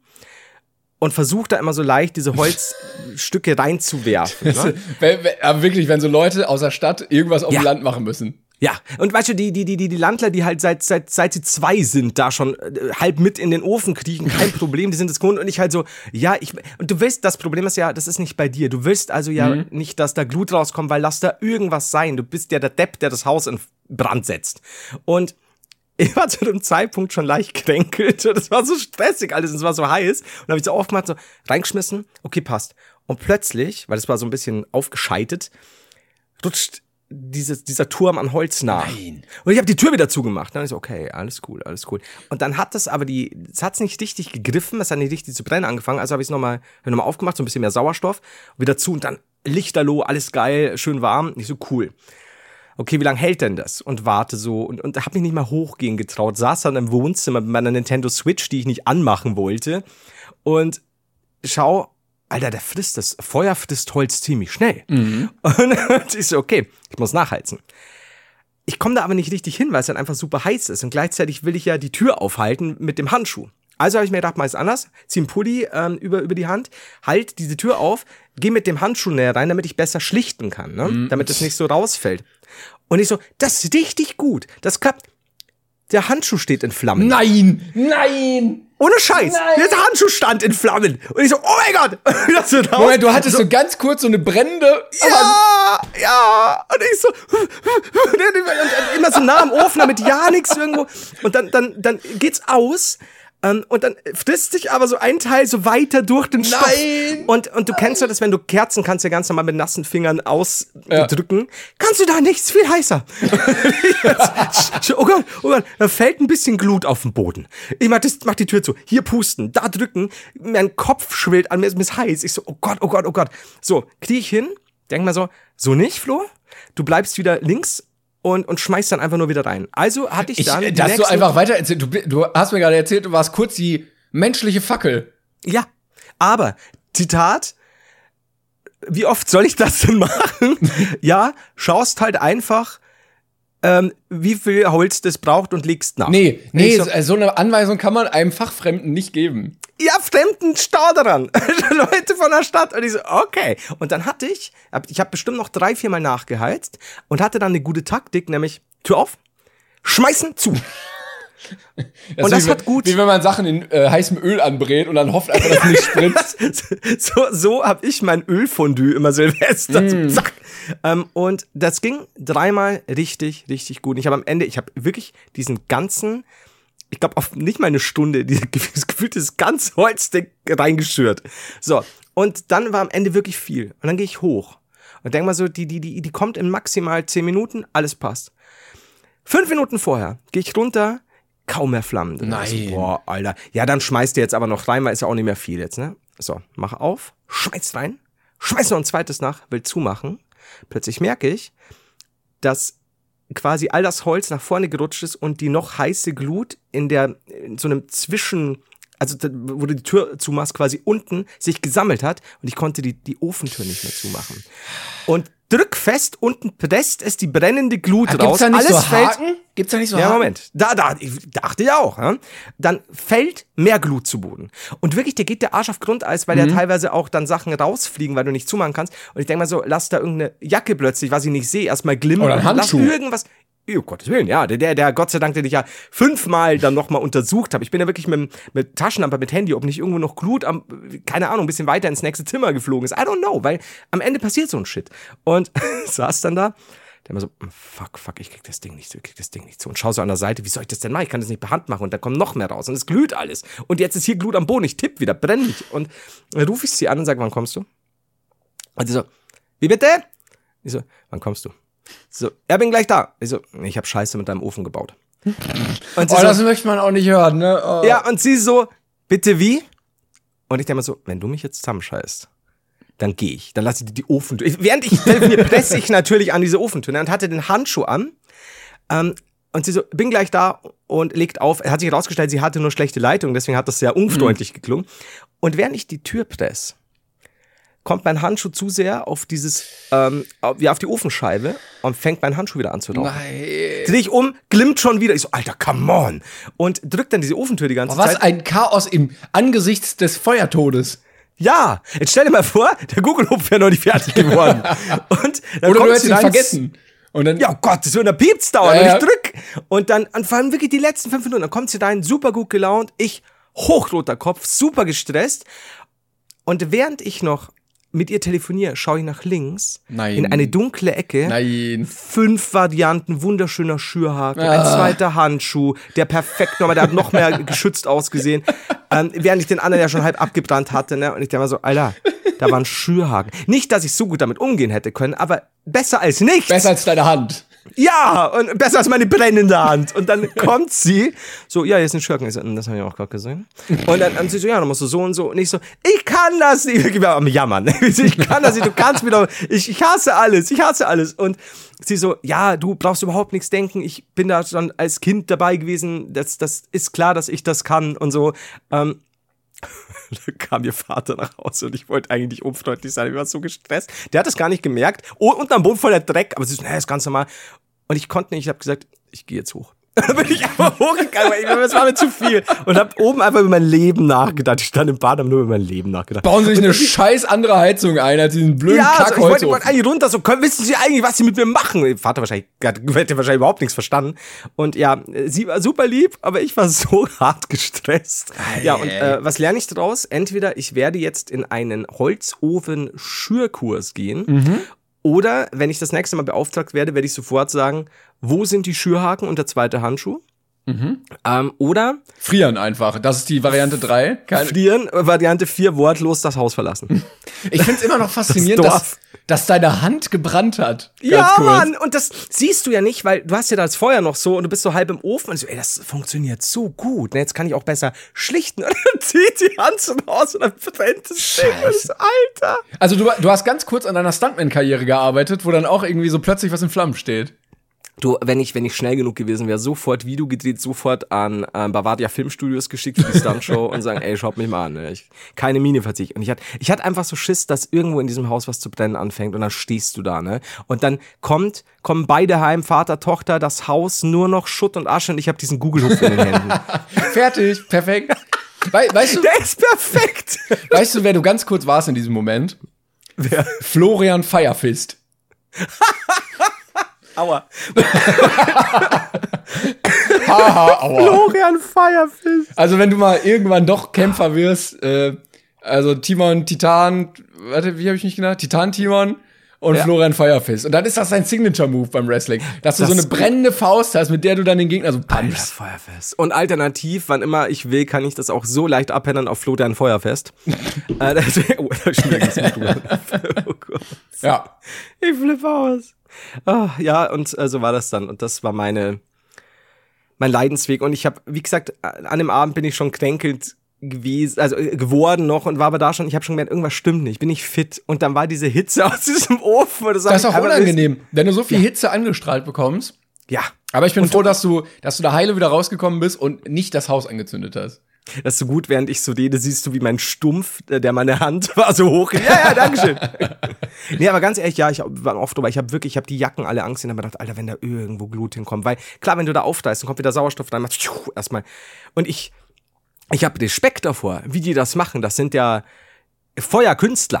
und versuche da immer so leicht diese Holzstücke reinzuwerfen. Ne? Aber wirklich, wenn so Leute aus der Stadt irgendwas auf ja. dem Land machen müssen. Ja, und weißt du, die, die, die, die Landler, die halt seit, seit, seit sie zwei sind, da schon äh, halb mit in den Ofen kriechen, kein Problem, die sind es gewohnt und ich halt so, ja, ich, und du willst, das Problem ist ja, das ist nicht bei dir, du willst also ja mhm. nicht, dass da Glut rauskommt, weil lass da irgendwas sein, du bist ja der Depp, der das Haus in Brand setzt. Und ich war zu dem Zeitpunkt schon leicht gekränkelt und es war so stressig alles und es war so heiß und dann habe ich so aufgemacht, so reingeschmissen, okay, passt. Und plötzlich, weil das war so ein bisschen aufgescheitet, rutscht Dieses, dieser Turm an Holz nach. Nein. Und ich habe die Tür wieder zugemacht. Dann ist so, okay, alles cool, alles cool. Und dann hat das aber die, es hat's nicht richtig gegriffen, es hat nicht richtig zu brennen angefangen. Also habe ich es nochmal noch mal aufgemacht, so ein bisschen mehr Sauerstoff, wieder zu und dann lichterloh, alles geil, schön warm. Nicht so cool. Okay, wie lange hält denn das? Und warte so und, und habe mich nicht mal hochgehen getraut. Saß dann im Wohnzimmer mit meiner Nintendo Switch, die ich nicht anmachen wollte. Und schau, Alter, der frisst das, Feuer frisst Holz ziemlich schnell. Mhm. Und ich so, okay, ich muss nachheizen. Ich komme da aber nicht richtig hin, weil es dann einfach super heiß ist. Und gleichzeitig will ich ja die Tür aufhalten mit dem Handschuh. Also habe ich mir gedacht, mal ist anders, zieh einen Pulli ähm, über, über die Hand, halt diese Tür auf, geh mit dem Handschuh näher rein, damit ich besser schlichten kann, ne? Mhm. Damit es nicht so rausfällt. Und ich so, das ist richtig gut, das klappt. Der Handschuh steht in Flammen. Nein, nein! Ohne Scheiß. Nein. Der Handschuh stand in Flammen. Und ich so, oh mein Gott. So Moment, du hattest so, so ganz kurz so eine brennende... Ja, ja. Und ich so... Und immer so nah am Ofen, damit ja nichts irgendwo... Und dann, dann, dann geht's aus... Und dann frisst sich aber so ein Teil so weiter durch den Stoff. Nein! Und, und du kennst ja das, wenn du Kerzen kannst ja ganz normal mit nassen Fingern ausdrücken. Ja. Kannst du da nichts viel heißer. Oh Gott, oh Gott, da fällt ein bisschen Glut auf den Boden. Ich mach, das, mach die Tür zu. Hier pusten, da drücken. Mein Kopf schwillt an, mir ist, mir ist heiß. Ich so, oh Gott, oh Gott, oh Gott. So, krieg ich hin, denk mal so, so nicht, Flo? Du bleibst wieder links. Und, und schmeißt dann einfach nur wieder rein. Also hatte ich dann. Ich, dass du einfach weiter erzählt. Du, du hast mir gerade erzählt, du warst kurz die menschliche Fackel. Ja, aber, Zitat, wie oft soll ich das denn machen? Ja, schaust halt einfach, ähm, wie viel Holz das braucht und legst nach. Nee, nee, so, so eine Anweisung kann man einem Fachfremden nicht geben. Ja, Fremden staudern. Leute von der Stadt. Und ich so, okay. Und dann hatte ich, ich habe bestimmt noch drei, viermal nachgeheizt und hatte dann eine gute Taktik, nämlich Tür auf, schmeißen, zu. Das und das wie, hat gut. Wie wenn man Sachen in äh, heißem Öl anbrät und dann hofft einfach, dass es nicht spritzt. so so habe ich mein Ölfondue immer Silvester. Mm. So, zack. Ähm, und das ging dreimal richtig, richtig gut. Und ich habe am Ende, ich habe wirklich diesen ganzen, ich glaube, auf nicht mal eine Stunde, dieses gefühlt das ganze Holzding reingeschürt. So, und dann war am Ende wirklich viel. Und dann gehe ich hoch. Und denk mal so, die, die, die, die kommt in maximal zehn Minuten, alles passt. Fünf Minuten vorher gehe ich runter, kaum mehr Flammen. Nein. Also, boah, Alter. Ja, dann schmeißt ihr jetzt aber noch rein, weil ist ja auch nicht mehr viel jetzt, ne? So, mach auf, schmeiß rein, schmeiß noch ein zweites nach, will zumachen. Plötzlich merke ich, dass quasi all das Holz nach vorne gerutscht ist und die noch heiße Glut in der, in so einem Zwischen, also wo du die Tür zumachst, quasi unten sich gesammelt hat und ich konnte die, die Ofentür nicht mehr zumachen. Und drück fest, unten presst es die brennende Glut ah, raus. Gibt's da nicht alles so fällt. Haken? Gibt's da nicht so ja, Haken? Moment. Da, da, ich dachte ja auch. Ja? Dann fällt mehr Glut zu Boden. Und wirklich, der geht der Arsch auf Grundeis, weil mhm. ja teilweise auch dann Sachen rausfliegen, weil du nicht zumachen kannst. Und ich denke mal so, lass da irgendeine Jacke plötzlich, was ich nicht sehe, erstmal glimmen. Oder ein Handschuh. Lass irgendwas. Oh Gottes Willen, ja, der, der Gott sei Dank, den ich ja fünfmal dann nochmal untersucht habe. Ich bin ja wirklich mit, mit Taschenlampe, mit Handy, ob nicht irgendwo noch Glut am, keine Ahnung, ein bisschen weiter ins nächste Zimmer geflogen ist. I don't know, weil am Ende passiert so ein Shit. Und saß dann da, der immer so, fuck, fuck, ich krieg das Ding nicht zu, ich krieg das Ding nicht zu. Und schau so an der Seite, wie soll ich das denn machen? Ich kann das nicht per Hand machen. Und da kommt noch mehr raus. Und es glüht alles. Und jetzt ist hier Glut am Boden, ich tipp wieder, brenn mich. Und dann rufe ich sie an und sage, wann kommst du? Und sie so, wie bitte? Ich so, wann kommst du? So, ja, bin gleich da. Ich so, ich hab Scheiße mit deinem Ofen gebaut. Und oh, so, das möchte man auch nicht hören, ne? Oh. Ja, und sie so, bitte wie? Und ich denke mal so, wenn du mich jetzt zusammenscheißt, dann gehe ich. Dann lasse ich die, die Ofentür. Während ich telefoniere, presse ich natürlich an diese Ofentür und hatte den Handschuh an. Ähm, und sie so, bin gleich da und legt auf. Er hat sich herausgestellt, sie hatte nur schlechte Leitung, deswegen hat das sehr unfreundlich mhm. geklungen. Und während ich die Tür presse, kommt mein Handschuh zu sehr auf dieses, ähm, auf, ja, auf die Ofenscheibe und fängt mein Handschuh wieder an zu rauchen. Nein. Dreh ich um, glimmt schon wieder. Ich so, Alter, come on. Und drückt dann diese Ofentür die ganze oh, was Zeit. Was ein Chaos im Angesichts des Feuertodes. Ja, jetzt stell dir mal vor, der Google-Hupf wäre noch nicht fertig geworden. Und dann Oder kommt du hättest ihn vergessen. Und dann, ja, oh Gott, das wird eine Piepz dauern. Ja, und ich drück. Und dann, und vor allem wirklich die letzten fünf Minuten, dann kommt sie rein, super gut gelaunt, ich hochroter Kopf, super gestresst. Und während ich noch mit ihr telefoniere, schaue ich nach links. Nein. In eine dunkle Ecke. Nein. Fünf Varianten wunderschöner Schürhaken. Ah. Ein zweiter Handschuh, der perfekt nochmal, der hat noch mehr geschützt ausgesehen. Ähm, während ich den anderen ja schon halb abgebrannt hatte. Ne? Und ich dachte mal so, Alter, da war ein Schürhaken. Nicht, dass ich so gut damit umgehen hätte können, aber besser als nichts. Besser als deine Hand. Ja, und besser als meine brennende Hand. Und dann kommt sie, so, ja, hier ist ein Schürhaken. Ich so, das habe ich auch gerade gesehen. Und dann, dann sie so, ja, dann musst du so und so. Und ich so, ich kann das nicht. Ich war am Jammern. Ich kann das nicht, du kannst mir doch, ich, ich hasse alles, ich hasse alles. Und sie so, ja, du brauchst überhaupt nichts denken. Ich bin da schon als Kind dabei gewesen. Das, das ist klar, dass ich das kann und so. Ähm, Da kam ihr Vater nach Hause und ich wollte eigentlich nicht unfreundlich sein, ich war so gestresst. Der hat das gar nicht gemerkt. Oh, unter am Boden voller Dreck, aber sie so, nee, ist ganz normal. Und ich konnte nicht, ich habe gesagt, ich gehe jetzt hoch. Dann bin ich einfach hochgegangen, weil das war mir zu viel. Und hab oben einfach über mein Leben nachgedacht. Ich stand im Bad, hab nur über mein Leben nachgedacht. Bauen Sie sich eine scheiß andere Heizung ein, als diesen blöden ja, Kack also ich wollte wollt eigentlich runter, so, können, wissen Sie eigentlich, was Sie mit mir machen? Der Vater wahrscheinlich, hätte wahrscheinlich überhaupt nichts verstanden. Und ja, sie war super lieb, aber ich war so hart gestresst. Hey. Ja, und äh, was lerne ich daraus? Entweder ich werde jetzt in einen Holzofen-Schürkurs gehen, mhm. oder, wenn ich das nächste Mal beauftragt werde, werde ich sofort sagen, wo sind die Schürhaken und der zweite Handschuh? Mhm. Ähm, oder frieren einfach. Das ist die Variante drei. Keine frieren, Variante vier, wortlos das Haus verlassen. Ich find's immer noch faszinierend, das dass, dass deine Hand gebrannt hat. Ganz ja, kurz. Mann, und das siehst du ja nicht, weil du hast ja das Feuer noch so und du bist so halb im Ofen und so, ey, das funktioniert so gut. Ne, jetzt kann ich auch besser schlichten. Und dann zieht die Hand so raus und dann brennt das Ding. Alter. Also du, du hast ganz kurz an deiner Stuntman-Karriere gearbeitet, wo dann auch irgendwie so plötzlich was in Flammen steht. Du, wenn ich, wenn ich schnell genug gewesen wäre, sofort Video gedreht, sofort an ähm, Bavaria Filmstudios geschickt für die Stuntshow und sagen, ey, schaut mich mal an, ne? Ich, keine Miene verzicht. Und ich hatte, ich hatte einfach so Schiss, dass irgendwo in diesem Haus was zu brennen anfängt und dann stehst du da, ne? Und dann kommt, kommen beide heim, Vater, Tochter, das Haus, nur noch Schutt und Asche und ich habe diesen Google-Hupf in den Händen. Fertig, perfekt. We weißt du, der ist perfekt. Weißt du, wer du ganz kurz warst in diesem Moment? Wer? Florian Firefist. Aua. Haha, aua. Florian Firefist. Also wenn du mal irgendwann doch Kämpfer wirst, äh, also Timon, Titan, warte, wie habe ich mich genannt? Titan Timon und ja. Florian Firefist. Und dann ist das sein Signature-Move beim Wrestling. Dass das du so eine brennende Faust hast, mit der du dann den Gegner so punchst. Firefist. Und alternativ, wann immer ich will, kann ich das auch so leicht abhändern auf Florian Feuerfest. äh, das, oh, das oh Gott. Ja. Ich flippe aus. Oh, ja, und äh, so war das dann. Und das war meine mein Leidensweg. Und ich habe, wie gesagt, an dem Abend bin ich schon kränkelnd gewesen, also äh, geworden noch und war aber da schon, ich habe schon gemerkt, irgendwas stimmt nicht, bin ich fit. Und dann war diese Hitze aus diesem Ofen. Und das, das ist auch unangenehm, wenn du so viel ja. Hitze angestrahlt bekommst. Ja. Aber ich bin und froh, dass du, dass du da heile wieder rausgekommen bist und nicht das Haus angezündet hast. Das ist so gut, während ich so rede, siehst du, wie mein Stumpf, der meine Hand war, so hoch. Ja, ja, dankeschön. Nee, aber ganz ehrlich, ja, ich war oft drüber. Ich habe wirklich, ich habe die Jacken alle Angst und habe mir gedacht, Alter, wenn da irgendwo Glut hinkommt. Weil, klar, wenn du da aufsteigst, dann kommt wieder Sauerstoff rein, machst du erstmal. Und ich, ich habe Respekt davor, wie die das machen. Das sind ja Feuerkünstler.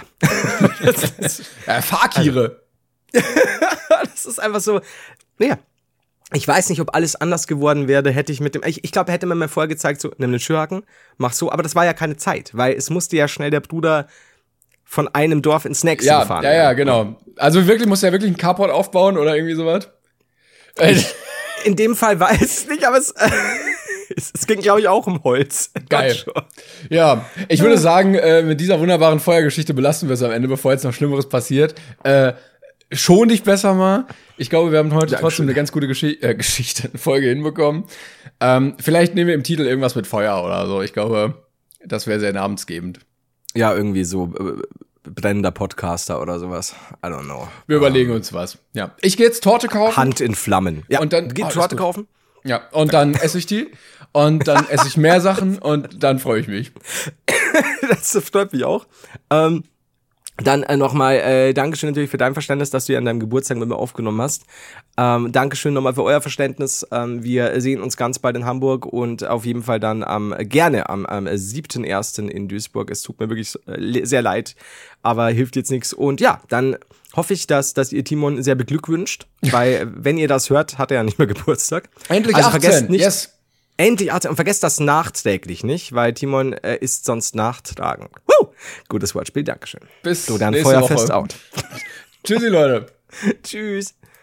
ja, Fakire. Also, das ist einfach so, naja. Ich weiß nicht, ob alles anders geworden wäre, hätte ich mit dem, ich, ich glaube, hätte man mir vorher gezeigt, so, nimm den Schürhaken, mach so, aber das war ja keine Zeit, weil es musste ja schnell der Bruder von einem Dorf ins nächste ja, fahren. Ja, ja, genau. Also wirklich, muss er wirklich einen Carport aufbauen oder irgendwie sowas? In dem Fall weiß ich nicht, aber es, äh, es, es ging, glaube ich, auch um Holz. Geil. Ja, ich würde sagen, äh, mit dieser wunderbaren Feuergeschichte belassen wir es am Ende, bevor jetzt noch Schlimmeres passiert. Äh, schon dich besser mal. Ich glaube, wir haben heute Dankeschön. Trotzdem eine ganz gute Gesch- äh, Geschichte, eine Folge hinbekommen. Ähm, vielleicht nehmen wir im Titel irgendwas mit Feuer oder so. Ich glaube, das wäre sehr namensgebend. Ja, irgendwie so äh, brennender Podcaster oder sowas. I don't know. Wir um, überlegen uns was. Ja. Ich gehe jetzt Torte kaufen. Hand in Flammen. Ja. Und dann geht oh, Torte kaufen. Ja. Und dann esse ich die. Und dann esse ich mehr Sachen und dann freue ich mich. Das freut mich auch. Ähm, Dann äh, nochmal äh, Dankeschön natürlich für dein Verständnis, dass du ja an deinem Geburtstag mit mir aufgenommen hast. Ähm, Dankeschön nochmal für euer Verständnis. Ähm, wir sehen uns ganz bald in Hamburg und auf jeden Fall dann ähm, gerne am, am siebten ersten in Duisburg. Es tut mir wirklich äh, sehr leid, aber hilft jetzt nichts. Und ja, dann hoffe ich, dass, dass ihr Timon sehr beglückwünscht, weil wenn ihr das hört, hat er ja nicht mehr Geburtstag. Endlich also achtzehn, vergesst nicht, yes. Endlich achtzehn und vergesst das nachträglich nicht, weil Timon äh, ist sonst nachtragend. Woo! Gutes Wortspiel, Dankeschön. Bis so, dann Feuerfest out. Tschüssi, Leute. Tschüss.